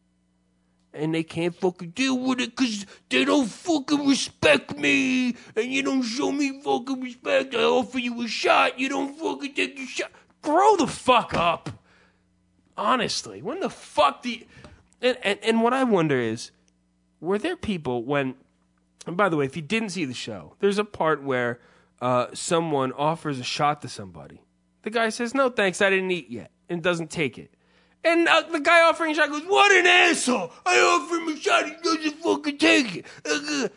Speaker 1: And they can't fucking deal with it because they don't fucking respect me. And you don't show me fucking respect. I offer you a shot. You don't fucking take a shot. Grow the fuck up. Honestly. When the fuck do you... And, and and what I wonder is, were there people when, and by the way, if you didn't see the show, there's a part where uh, someone offers a shot to somebody. The guy says, no thanks, I didn't eat yet, and doesn't take it. And uh, the guy offering a shot goes, what an asshole! I offer him a shot, he doesn't fucking take it. Uh,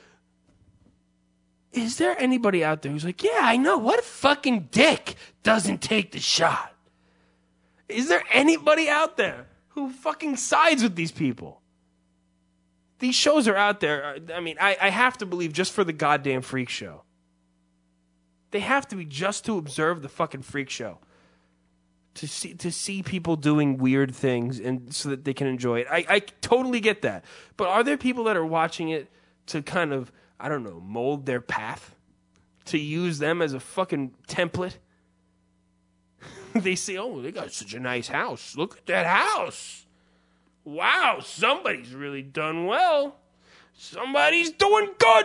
Speaker 1: is there anybody out there who's like, yeah, I know, what a fucking dick doesn't take the shot? Is there anybody out there who fucking sides with these people? These shows are out there. I mean, I, I have to believe just for the goddamn freak show. They have to be just to observe the fucking freak show. To see to see people doing weird things and so that they can enjoy it. I, I totally get that. But are there people that are watching it to kind of, I don't know, mold their path? To use them as a fucking template? They say, oh, they got such a nice house. Look at that house. Wow, somebody's really done well. Somebody's doing good.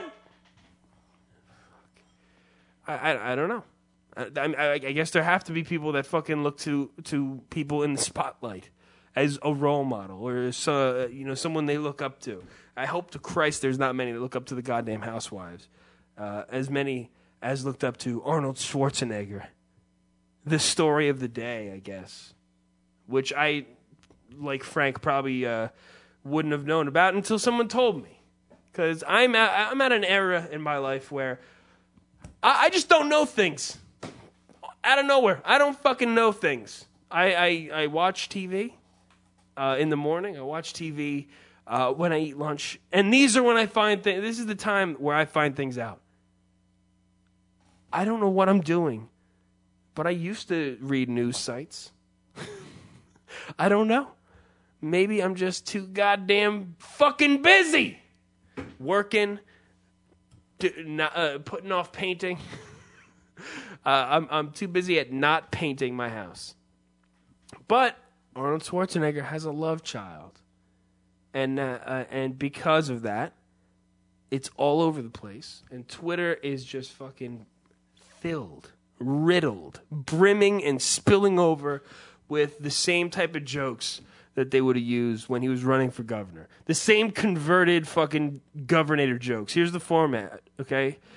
Speaker 1: I I, I don't know. I, I, I guess there have to be people that fucking look to, to people in the spotlight as a role model or as, uh, you know, someone they look up to. I hope to Christ there's not many that look up to the goddamn housewives. Uh, as many as looked up to Arnold Schwarzenegger. The story of the day, I guess, which I, like Frank, probably uh, wouldn't have known about until someone told me. Because I'm at, I'm at an era in my life where I, I just don't know things. Out of nowhere. I don't fucking know things. I, I, I watch T V uh, in the morning. I watch T V uh, when I eat lunch. And these are when I find things. This is the time where I find things out. I don't know what I'm doing. But I used to read news sites. I don't know. Maybe I'm just too goddamn fucking busy. Working, do, not, uh, putting off painting. uh, I'm I'm too busy at not painting my house. But Arnold Schwarzenegger has a love child. And, uh, uh, and because of that, it's all over the place. And Twitter is just fucking filled. Riddled, brimming and spilling over with the same type of jokes that they would have used when he was running for governor. The same converted fucking governator jokes. Here's the format, okay?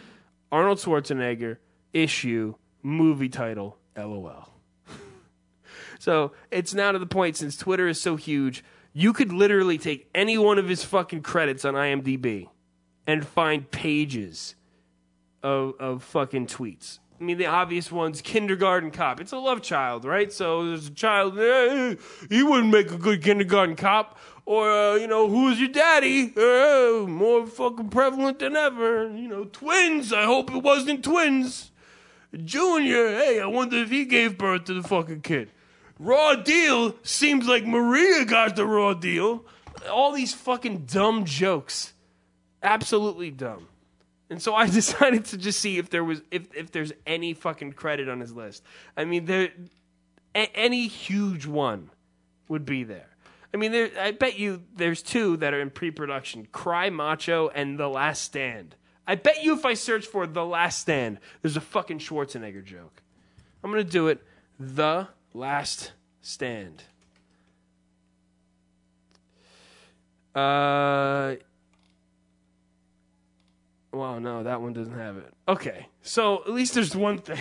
Speaker 1: Arnold Schwarzenegger, issue, movie title, LOL. So it's now to the point, since Twitter is so huge, you could literally take any one of his fucking credits on IMDb and find pages of, of fucking tweets. I mean, the obvious one's Kindergarten Cop. It's a love child, right? So there's a child, eh, he wouldn't make a good kindergarten cop. Or, uh, you know, who's your daddy? Uh, more fucking prevalent than ever. You know, twins. I hope it wasn't twins. Junior, hey, I wonder if he gave birth to the fucking kid. Raw deal. Seems like Maria got the raw deal. All these fucking dumb jokes. Absolutely dumb. And so I decided to just see if there was if, if there's any fucking credit on his list. I mean, there a, any huge one would be there. I mean, there. I bet you there's two that are in pre-production: Cry Macho and The Last Stand. I bet you if I search for The Last Stand, there's a fucking Schwarzenegger joke. I'm gonna do it. The Last Stand. Uh. Well, no, that one doesn't have it. Okay, so at least there's one thing.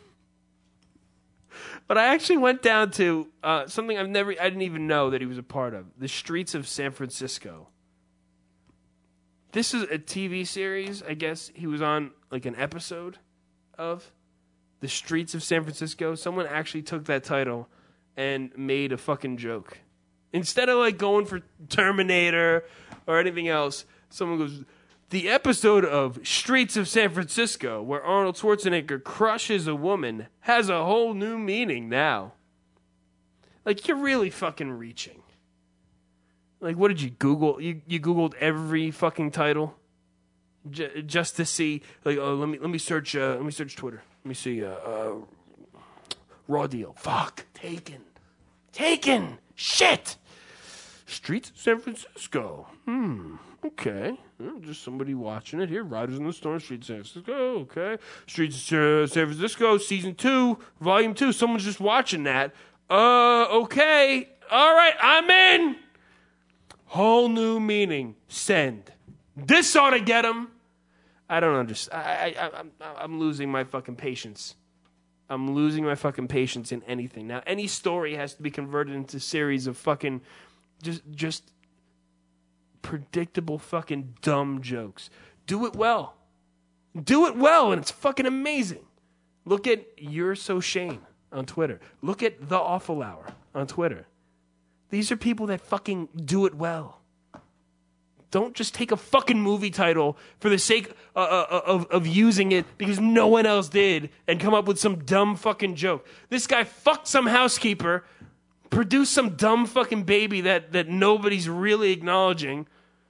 Speaker 1: But I actually went down to uh, something I've never, I didn't even know that he was a part of. The Streets of San Francisco. This is a T V series, I guess he was on like an episode of The Streets of San Francisco. Someone actually took that title and made a fucking joke. Instead of like going for Terminator or anything else, someone goes, the episode of Streets of San Francisco, where Arnold Schwarzenegger crushes a woman, has a whole new meaning now. Like, you're really fucking reaching. Like, what did you Google? You you Googled every fucking title J- just to see. Like, oh, let me let me search. Uh, let me search Twitter. Let me see. Uh, uh, raw deal. Fuck. Taken. Taken. Shit. Streets of San Francisco. Hmm. Okay. Well, just somebody watching it here. Riders in the Storm, Streets of San Francisco. Okay. Streets of uh, San Francisco, Season two, Volume two. Someone's just watching that. Uh, okay. All right, I'm in. Whole new meaning. Send. This ought to get him. I don't understand. I, I, I'm, I'm losing my fucking patience. I'm losing my fucking patience in anything. Now, any story has to be converted into a series of fucking just, just predictable fucking dumb jokes. Do it well. Do it well, and it's fucking amazing. Look at You're So Shane on Twitter. Look at The Awful Hour on Twitter. These are people that fucking do it well. Don't just take a fucking movie title for the sake uh, uh, of, of using it because no one else did and come up with some dumb fucking joke. This guy fucked some housekeeper, produced some dumb fucking baby that, that nobody's really acknowledging.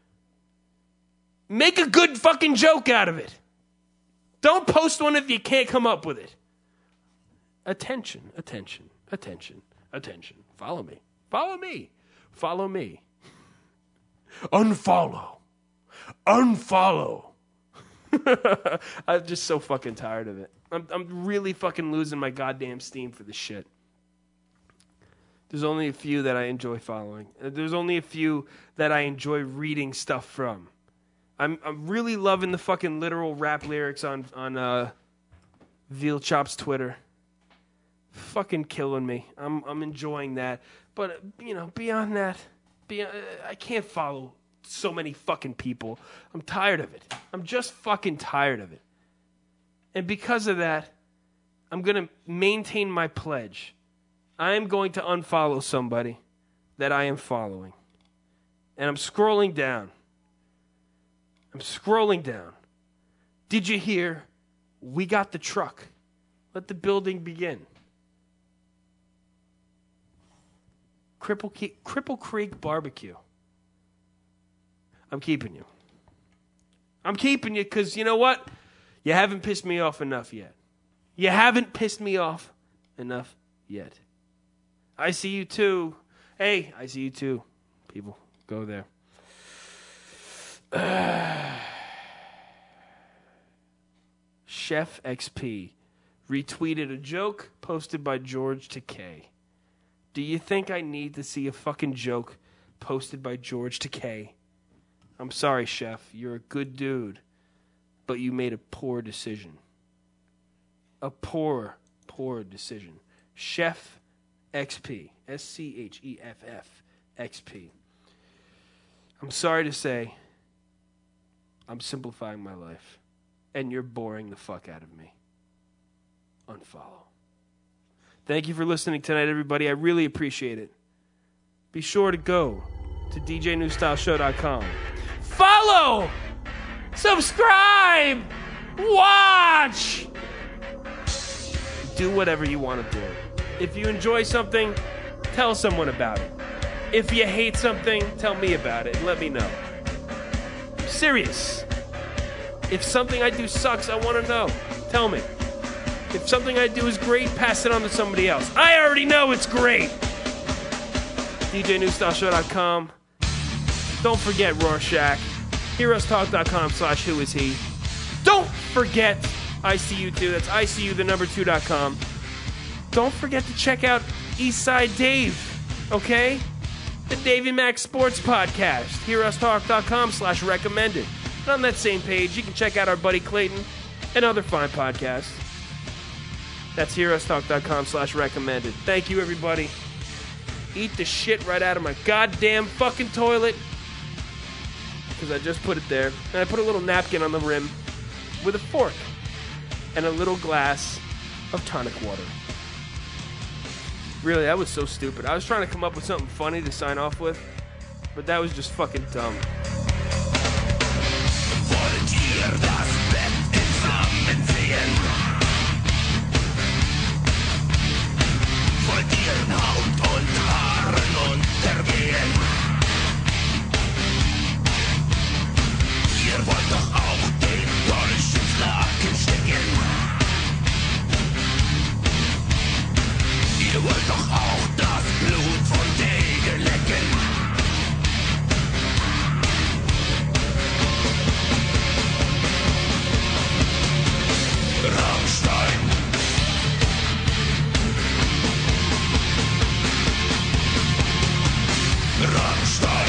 Speaker 1: Make a good fucking joke out of it. Don't post one if you can't come up with it. Attention, attention, attention, attention. Follow me. Follow me. Follow me. Unfollow. Unfollow. I'm just so fucking tired of it. I'm, I'm really fucking losing my goddamn steam for this shit. There's only a few that I enjoy following. There's only a few that I enjoy reading stuff from. I'm I'm really loving the fucking literal rap lyrics on on uh, Veal Chop's Twitter. Fucking killing me. I'm I'm enjoying that. But you know, beyond that, beyond, I can't follow so many fucking people. I'm tired of it. I'm just fucking tired of it. And because of that, I'm gonna maintain my pledge. I am going to unfollow somebody that I am following. And I'm scrolling down. I'm scrolling down. Did you hear? We got the truck. Let the building begin. Cripple, Ke- Cripple Creek Barbecue. I'm keeping you. I'm keeping you because you know what? You haven't pissed me off enough yet. You haven't pissed me off enough yet. I see you too. Hey, I see you too. People, go there. Chef X P retweeted a joke posted by George Takei. Do you think I need to see a fucking joke posted by George Takei? I'm sorry, Chef. You're a good dude. but you made a poor decision. A poor, poor decision. Chef X P. S C H E F F X P. I'm sorry to say, I'm simplifying my life, and you're boring the fuck out of me. Unfollow. Thank you for listening tonight, everybody. I really appreciate it. Be sure to go to D J New Style Show dot com. Follow! Subscribe! Watch! Do whatever you want to do. If you enjoy something, tell someone about it. If you hate something, tell me about it and let me know. I'm serious. If something I do sucks, I want to know. Tell me. If something I do is great, pass it on to somebody else. I already know it's great. D J New Style Show dot com. Don't forget Rorschach. Heroes Talk dot com slash who is he. Don't forget I C U two. That's I C U the number two dot com. Don't forget to check out Eastside Dave. Okay? The Davey Mac Sports Podcast. Heroes Talk dot com slash recommended. And on that same page, you can check out our buddy Clayton and other fine podcasts. That's Heroes Talk dot com slash recommended. Thank you, everybody. Eat the shit right out of my goddamn fucking toilet. Because I just put it there. And I put a little napkin on the rim with a fork and a little glass of tonic water. Really, that was so stupid. I was trying to come up with something funny to sign off with, but that was just fucking dumb.
Speaker 5: Ihr wollt doch auch den deutschen Laken stecken. Ihr wollt doch auch das Blut von Degen lecken. Rammstein. Rammstein.